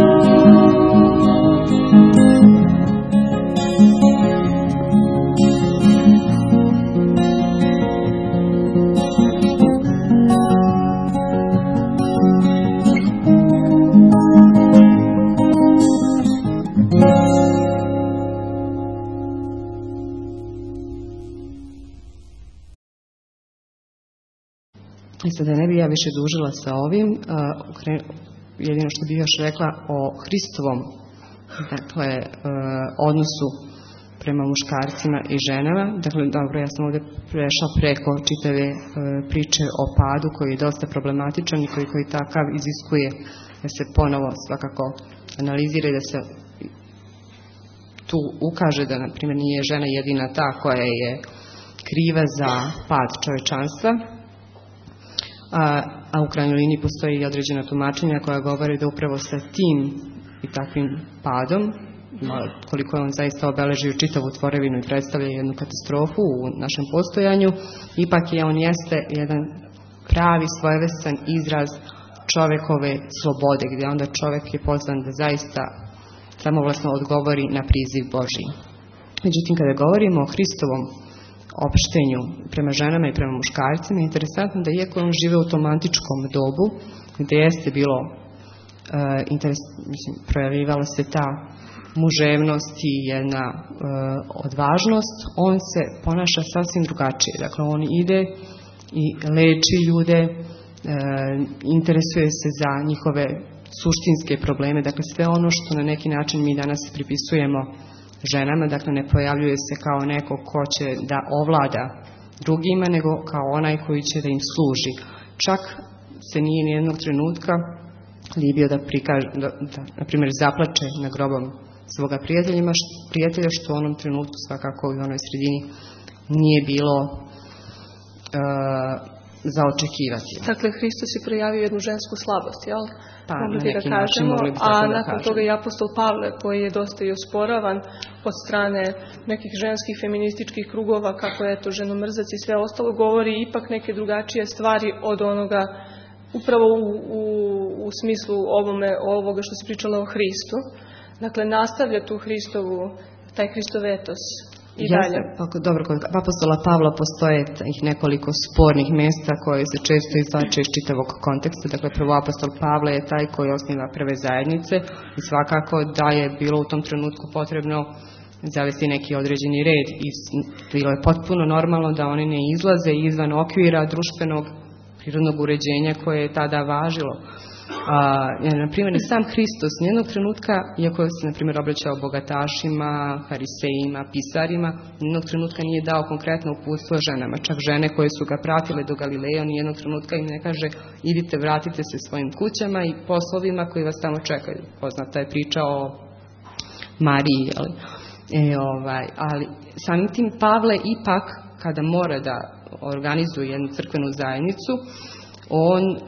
I sada ne bi ja više dužila sa ovim, jedino što bih još rekla o Hristovom, dakle, odnosu prema muškarcima i ženama. Dakle, dobro, ja sam ovdje prešla preko čitave priče o padu koji je dosta problematičan i koji, koji takav iziskuje da se ponovo svakako analizira i da se tu ukaže da, na primjer, nije žena jedina ta koja je kriva za pad čovečanstva, a, a u krajnjoj liniji postoji i određena tumačenja koja govore da upravo sa tim i takvim padom, koliko je on zaista obeležio čitavu tvorevinu i predstavlja jednu katastrofu u našem postojanju, ipak je on jeste jedan pravi svojevrsan izraz čovekove slobode, gdje onda čovek je pozvan da zaista samovlasno odgovori na priziv Božji. Međutim, kada govorimo o Hristovom opštenju prema ženama i prema muškarcima, je interesantno da iako on žive u tom antičkom dobu, gdje jeste bilo uh, interes, mislim, projavljivala se ta muževnost i jedna uh, odvažnost, on se ponaša sasvim drugačije. Dakle, on ide i leči ljude, uh, interesuje se za njihove suštinske probleme, dakle sve ono što na neki način mi danas pripisujemo ženama, dakle ne pojavljuje se kao neko ko će da ovlada drugima, nego kao onaj koji će da im služi. Čak se nije nijednog trenutka libio da prikaže, da, da na primjer zaplače na grobom svoga prijateljima, prijatelja, što u onom trenutku svakako u onoj sredini nije bilo uh, za očekivati. Dakle, Hristos je projavio jednu žensku slabost, jel? Pa, mogli na bi da kažemo, bi a da nakon kažem. toga i apostol Pavle, koji je dosta i osporavan od strane nekih ženskih feminističkih krugova, kako je to ženomrzac i sve ostalo, govori ipak neke drugačije stvari od onoga, upravo u, u, u smislu ovome, ovoga što se pričalo o Hristu. Dakle, nastavlja tu Hristovu, taj Hristov etos i dalje. Pa, dobro, kod apostola Pavla postoje ih nekoliko spornih mjesta koje se često izvlače iz čitavog konteksta. Dakle, prvo apostol Pavle je taj koji osniva prve zajednice i svakako da je bilo u tom trenutku potrebno zavesti neki određeni red i bilo je potpuno normalno da oni ne izlaze izvan okvira društvenog prirodnog uređenja koje je tada važilo. A, na primjer, i sam Hristos nijednog trenutka, iako se na primjer obraćao bogatašima, farisejima, pisarima, nijednog trenutka nije dao konkretno uputstvo ženama. Čak žene koje su ga pratile do Galileja, nijednog trenutka im ne kaže idite, vratite se svojim kućama i poslovima koji vas tamo čekaju. Poznata je priča o Mariji, ali, e, ovaj, ali samim tim Pavle ipak, kada mora da organizuje jednu crkvenu zajednicu, on e,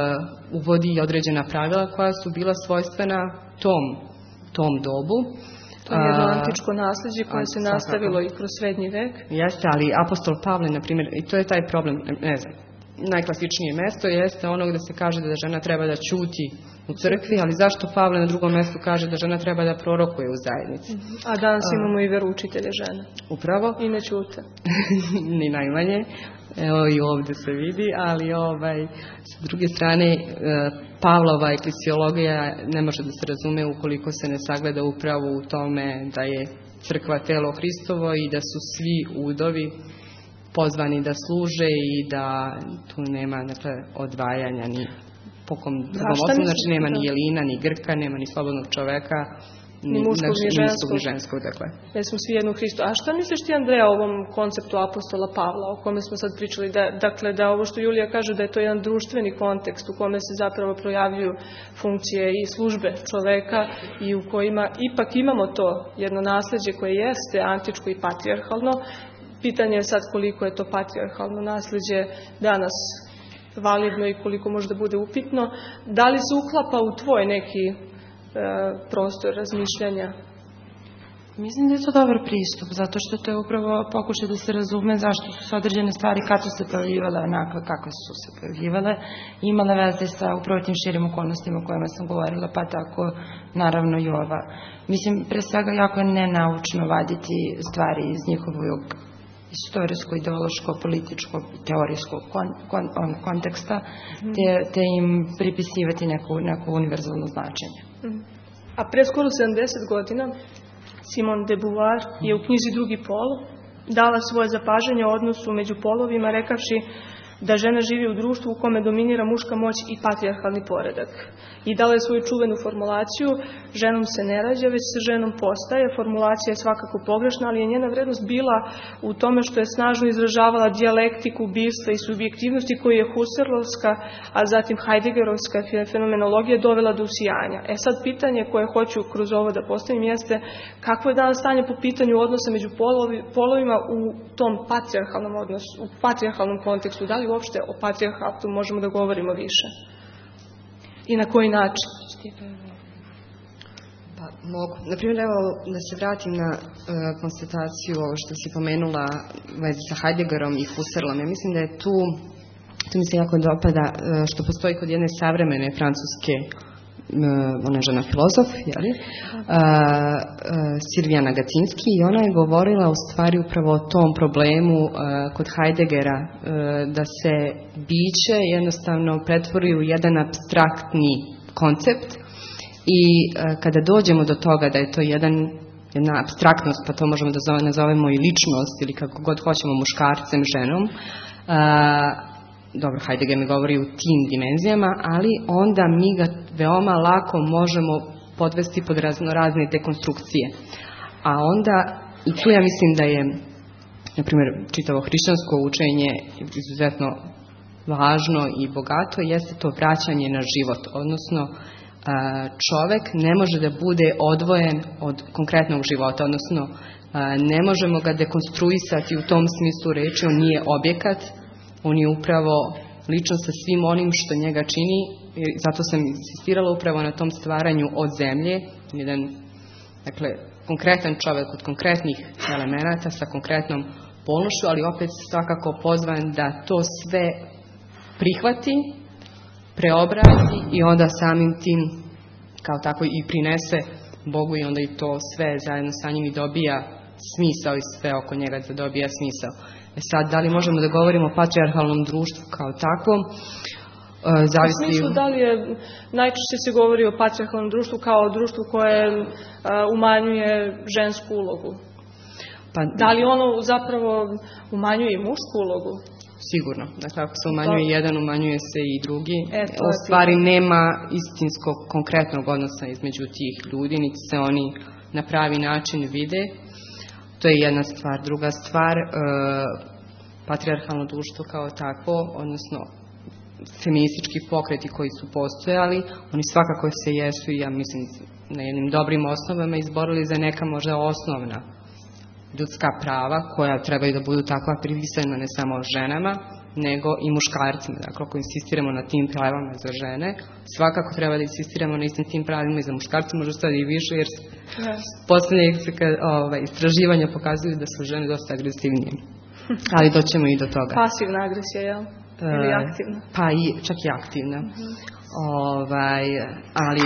uvodi određena pravila koja su bila svojstvena tom, tom dobu. To je jedno antičko nasljeđe koje se nastavilo i kroz srednji vek. Jeste, ali apostol Pavle, na primjer, i to je taj problem, ne znam, najklasičnije mjesto jeste ono gdje se kaže da žena treba da ćuti u crkvi, ali zašto Pavle na drugom mjestu kaže da žena treba da prorokuje u zajednici? A danas A, imamo i veroučitelje žene. Upravo. I ne ćute. Ni najmanje. Evo i ovdje se vidi, ali ovaj, s druge strane Pavlova eklesiologija ne može da se razume ukoliko se ne sagleda upravo u tome da je crkva telo Hristovo i da su svi udovi pozvani da služe i da tu nema, dakle, odvajanja ni po kom drugom osnovu, znači nema ni jelina, ni Grka, nema ni slobodnog čoveka, ni muškog, ni ženskog. Ni ženskog, dakle. Jer smo svi jedno Hristo. A šta misliš ti, Andreja, o ovom konceptu apostola Pavla, o kome smo sad pričali? Da, dakle, da ovo što Julija kaže, da je to jedan društveni kontekst u kome se zapravo projavljuju funkcije i službe čoveka i u kojima ipak imamo to jedno nasljeđe koje jeste antičko i patrijarhalno. Pitanje je sad koliko je to patrijarhalno nasljeđe danas validno i koliko možda bude upitno. Da li se uklapa u tvoj neki e, prostor razmišljanja? Mislim da je to dobar pristup, zato što to je upravo pokušaj da se razume zašto su se određene stvari, kad su se pojavljivale onako kako su se pojavljivale, imale veze sa upravo tim širim okolnostima o kojima sam govorila, pa tako naravno i ova. Mislim, pre svega jako je nenaučno vaditi stvari iz njihovog istorijsko, ideološko, političko, teorijsko kon, kon, on, konteksta, te, te im pripisivati neku, neku univerzalno značenje. A pre skoro sedamdeset godina Simone de Beauvoir je u knjizi Drugi pol dala svoje zapažanje o odnosu među polovima, rekavši da žena živi u društvu u kome dominira muška moć i patrijarhalni poredak. I dala je svoju čuvenu formulaciju, ženom se ne rađa, već se ženom postaje. Formulacija je svakako pogrešna, ali je njena vrednost bila u tome što je snažno izražavala dijalektiku bistva i subjektivnosti koju je Husserlovska, a zatim Heideggerovska fenomenologija dovela do usijanja. E sad pitanje koje hoću kroz ovo da postavim jeste kakvo je danas stanje po pitanju odnosa među polovi, polovima u tom patrijarhalnom odnosu, u patrijarhalnom kontekstu. Da li uopšte o patrijarhatu možemo da govorimo više? I na koji način? Pa mogu. Naprimjer, evo da se vratim na uh, konstataciju ovo što si pomenula u vezi sa Heideggerom i Husserlom. Ja mislim da je tu, to mi se jako dopada, uh, što postoji kod jedne savremene francuske, uh, ona je žena filozof, jeli? Uh, uh, Sirvijana Gacinski, i ona je govorila u stvari upravo o tom problemu uh, kod Heideggera, uh, da se biće jednostavno pretvori u jedan apstraktni koncept. I e, kada dođemo do toga da je to jedan, jedna apstraktnost, pa to možemo da zove, nazovemo i ličnost ili kako god hoćemo, muškarcem, ženom, e, dobro, Heidegger mi govori u tim dimenzijama, ali onda mi ga veoma lako možemo podvesti pod razno razne dekonstrukcije. A onda, i tu ja mislim da je, na primjer, čitavo hrišćansko učenje izuzetno važno i bogato, jeste to vraćanje na život, odnosno čovek ne može da bude odvojen od konkretnog života, odnosno ne možemo ga dekonstruisati u tom smislu reči, on nije objekat, on je upravo ličnost sa svim onim što njega čini, i zato sam insistirala upravo na tom stvaranju od zemlje, jedan, dakle, konkretan čovek od konkretnih elemenata sa konkretnom polnošću, ali opet svakako pozvan da to sve prihvati, preobrazi i onda samim tim kao tako i prinese Bogu, i onda i to sve zajedno sa njim i dobija smisao i sve oko njega da dobija smisao. E sad, da li možemo da govorimo o patrijarhalnom društvu kao takvom? E, zavisi... U smislu, da li je, najčešće se govori o patrijarhalnom društvu kao o društvu koje a, umanjuje žensku ulogu. Pa, da li ono zapravo umanjuje i mušku ulogu? Sigurno. Dakle, ako se umanjuje to... jedan, umanjuje se i drugi. E, u stvari nema istinskog, konkretnog odnosa između tih ljudi, niti se oni na pravi način vide. To je jedna stvar. Druga stvar, e, patrijarhalno društvo kao takvo, odnosno feministički pokreti koji su postojali, oni svakako se jesu, i ja mislim, na jednim dobrim osnovama izborili za neka možda osnovna ljudska prava koja trebaju da budu takva pripisana ne samo ženama, nego i muškarcima. Dakle, ako insistiramo na tim pravama za žene, svakako treba da insistiramo na istim tim pravima i za muškarce, možda sad i više, jer yes. Poslednje ovaj, istraživanja pokazuju da su žene dosta agresivnije. Ali doćemo i do toga. Pasivna agresija, jel? Ili aktivna? Uh, pa i, čak i aktivna. Uh-huh. Ovaj, ali...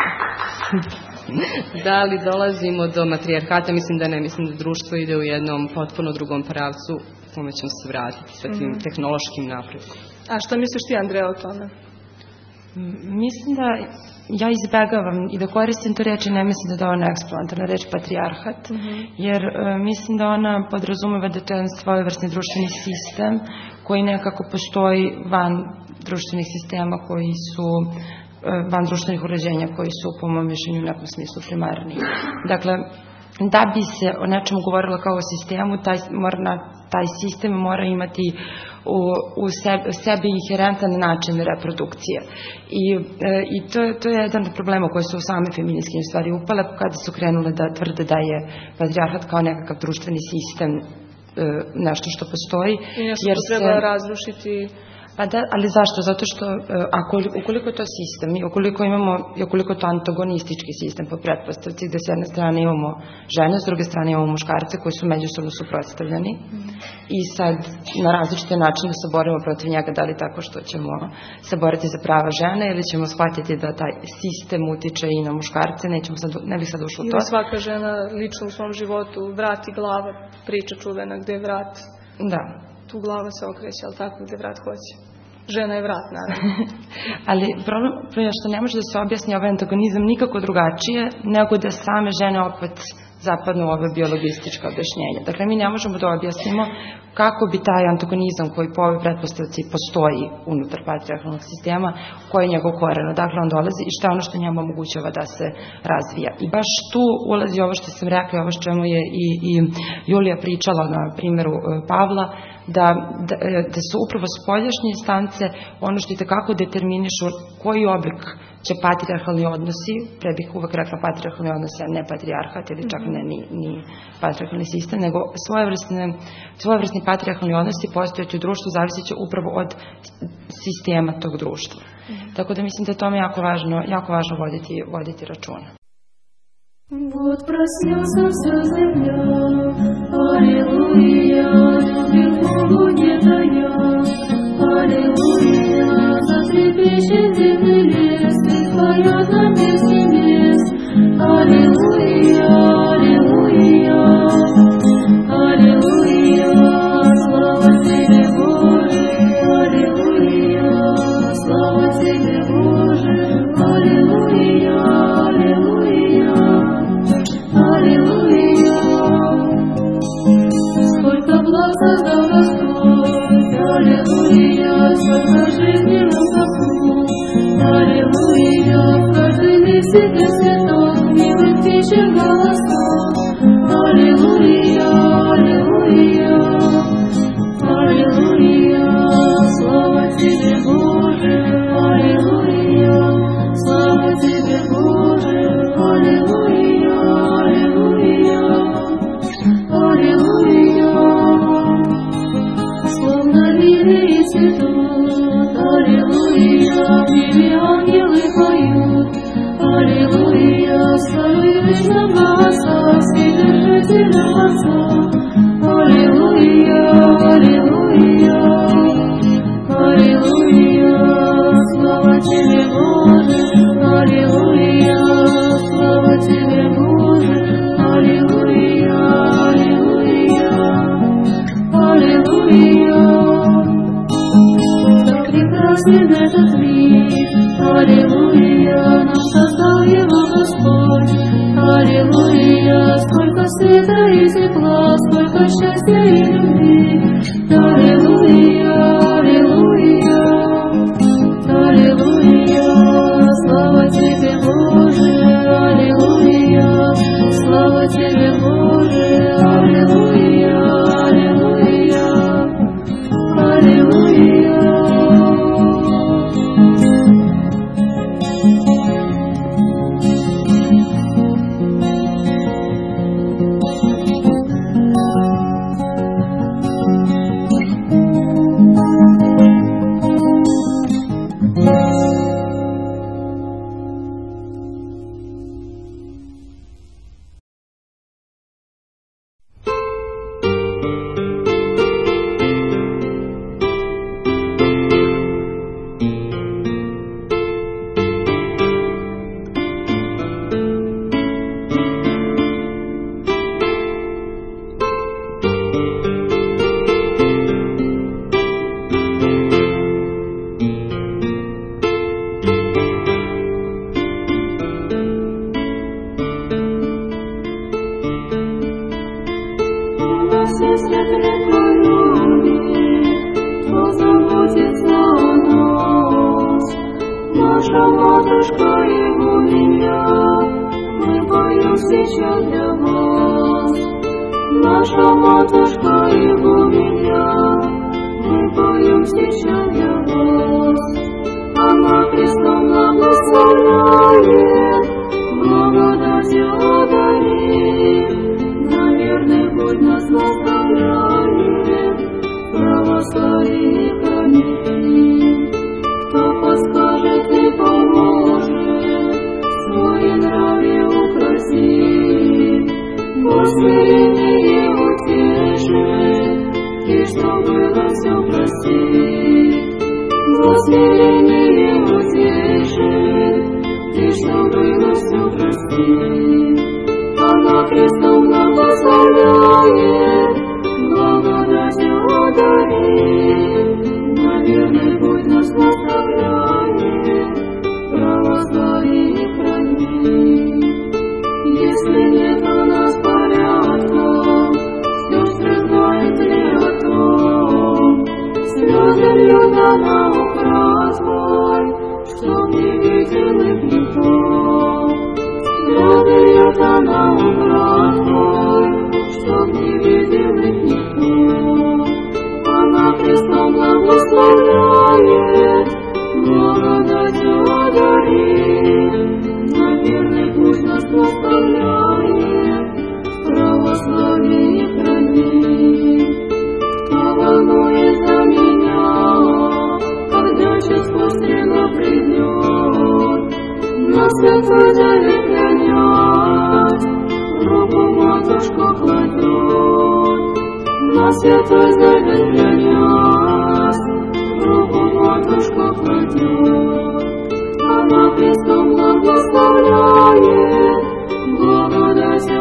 Da li dolazimo do matrijarhata? Mislim da ne, mislim da društvo ide u jednom potpuno drugom pravcu, kome ćemo se vratiti sa tim mm. tehnološkim napretkom. A šta misliš ti, Andreja, o tome? Mislim da ja izbegavam i da koristim tu reč i ne mislim da je ona eksploatarna reč patrijarhat, mm-hmm. jer uh, mislim da ona podrazumeva da to je svojevrsni društveni sistem koji nekako postoji van društvenih sistema koji su van društvenih uređenja koji su po mojom mišljenju u nekom smislu primarni. Dakle, da bi se o nečemu govorilo kao o sistemu, taj, mora, taj sistem mora imati u, u sebi, sebi inherentan način reprodukcije. I, e, i to, to je jedan od problema koji su u same feministke stvari upale kada su krenule da tvrde da je patrijarhat kao nekakav društveni sistem e, nešto što postoji. I nešto jer što treba se, razrušiti. Pa da, ali zašto? Zato što ako, ukoliko je to sistem i ukoliko imamo, i ukoliko je to antagonistički sistem po pretpostavci, gde s jedne strane imamo žene, s druge strane imamo muškarce koji su međusobno suprotstavljeni mm. i sad na različite načine se borimo protiv njega, da li tako što ćemo se boriti za prava žene ili ćemo shvatiti da taj sistem utiče i na muškarce, nećemo sad, ne bih sad ušlo to. Ili svaka žena lično u svom životu vrat i glava, priča čuvena gde je vrat. Da. Tu glava se okreće, ali tako gde vrat hoće. Žena je vrat, naravno. Ali problem je što ne može da se objasni ovaj antagonizam nikako drugačije nego da same žene opet zapadnu u ove biologistička objašnjenja. Dakle, mi ne možemo da objasnimo kako bi taj antagonizam koji po ovoj pretpostavci postoji unutar patrijarhalnog sistema, koji je njegov koren, odakle on dolazi i šta je ono što njemu omogućava da se razvija. I baš tu ulazi ovo što sam rekla, ovo što čemu je i, i Julija pričala na primjeru Pavla, da, da, da su upravo spoljašnje instance ono što i tekako determinišu koji oblik će patrijarhalni odnosi, pre bih uvek rekla patrijarhalni odnosi, a ne patrijarhat ili čak ne ni, ni patrijarhalni sistem, nego svojevrsne, svojevrsni patrijarhalni odnosi postojeći u društvu zavisit će upravo od sistema tog društva. Mm. Tako da mislim da je tome jako važno, jako važno voditi, voditi računa. Вот проснется вся земля, аллилуйя, любит Богу не тая, аллилуйя, затрепещет земли лес, и твоя на месте мест, аллилуйя, аллилуйя, аллилуйя, слава тебе, Боже, аллилуйя, слава тебе, Боже, аллилуйя, аллилуйя. Аллилуйя, сколько благ создал Господь, аллилуйя, сколько жизни нам вокруг, аллилуйя, в каждой лисе для святов, милых птичьих голосов, аллилуйя, аллилуйя, аллилуйя, слава тебе, Боже, аллилуйя, слава тебе, Боже, аллилуйя. Аллилуйя, словно лилии цветут, аллилуйя, в небе ангелы поют, аллилуйя, славы вечным голосам, вседержителям Отца, аллилуйя, аллилуйя, аллилуйя, слава тебе, Боже, аллилуйя, слава тебе, Боже, аллилуйя. Аллилуйя, так прекрасен этот мир, аллилуйя, нам создал его Господь, аллилуйя, сколько света и тепла, сколько счастья и любви, аллилуйя, аллилуйя, аллилуйя, слава тебе, Боже, аллилуйя, слава тебе, Боже, аллилуйя. Если нет у нас порядка, все страдает лето. дают она развой, чтоб не видел их никто. Я дает она развой, чтоб не видел их никто. Она Христом благословляет, благодатью одарит, на верный путь нас наставляет, православие и хранит. Кто волнует за меня, когда час пострела придет, на святой завет гонять, руку матушку кладет. На святой завет гонять, руку матушку кладет. Она Христом благословляет, благодатью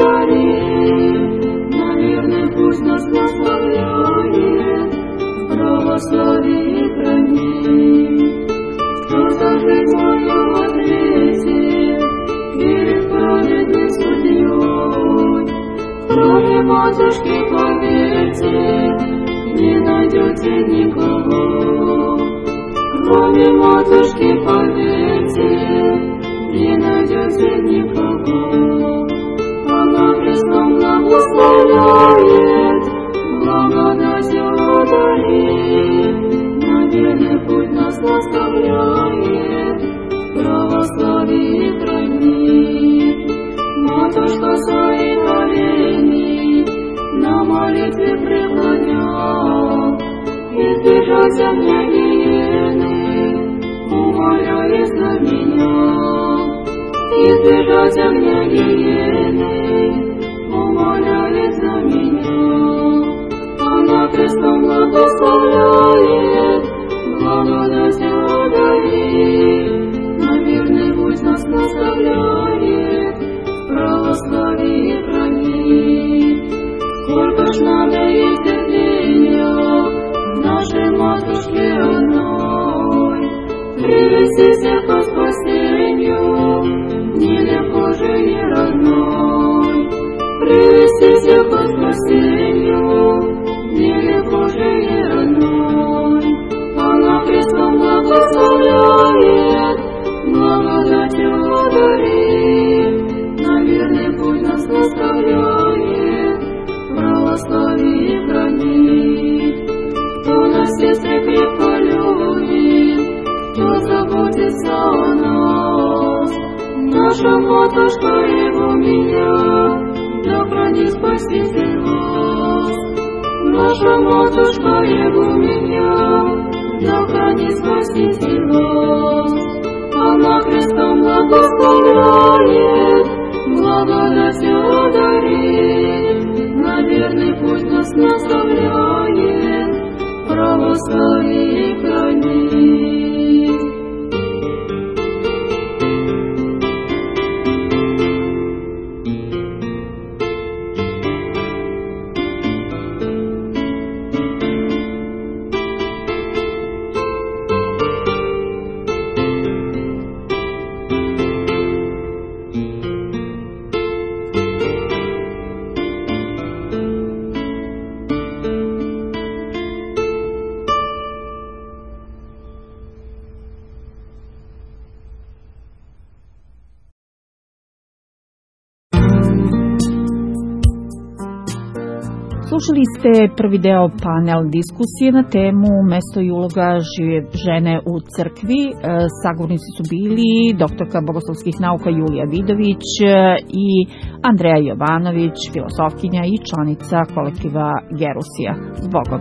одарит, на верный путь нас наставляет, православие и хранит. Кто за жизнь мою ответит перед праведным судьей, кроме матушки, поверьте, не найдете никого. Кроме матушки, поверьте, не найдете никого. Она Христом благословляет, благодатью одарит, на верный путь нас наставляет, православие и хранит. Матушка своих оленей на молитве преклонял, избежать мне гиены, умоляясь на меня. Избежать мне гиены, умоляясь на меня. Она Христом благословляет, благодатью одарит, на верный путь нас наставляет, православие и хранит. Сколько ж надо есть терпения нашей матушке одной, привести всех по спасению, нелегко же и родной. Привести всех по спасению, нелегко же и родной. Она Христом благословляет, благодатью одарит, на верный путь нас наставляет, православие и хранит. Кто нас сестры крепко любит, кто заботится о нас, наша матушка его меня, да хранит Спаситель вас. Наша матушка его меня, да хранит Спаситель вас. Она Христом благословляет, благодатью одарит, на верный путь нас наставляет, православие и хранит. Slušali ste prvi deo panel diskusije na temu mesto i uloga žene u crkvi. Sagovornici su bili doktorka bogoslovskih nauka Julija Vidović i Andreja Jovanović, filosofkinja i članica kolektiva Gerusija. S Bogom!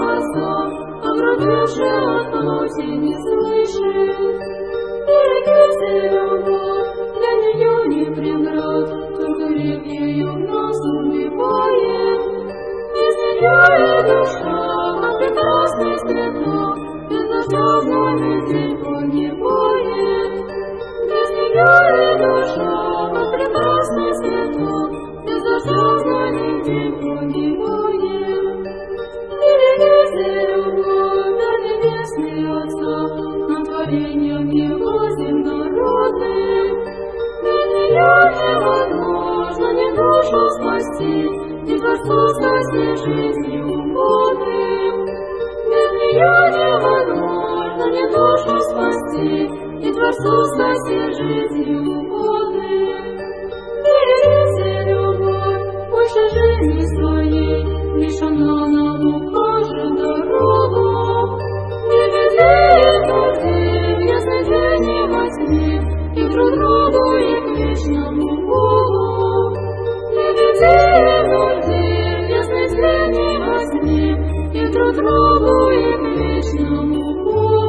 Берегите есть любовь, для нее не преград, только грех ее нас убивает. Без нее и душа, как прекрасный цветок, безнадежный день погибает. Без нее и душа, как прекрасный цветок, безнадежный день погибает. Берегите любовь, да небесный Отца, над творением Его земнородным. Без нее невозможно ни душу спасти, ни Творцу спасти жизнью угодным. Без нее невозможно ни душу спасти, ни Творцу спасти жизнью угодным. Берегите любовь, больше жизни своей, лишь она нам укажет дорогу. Не веди нужды в ясный день и во тьме, и друг другу, и к вечному Богу. Не веди нужды в ясный день и во тьме, и друг другу, и к вечному Богу.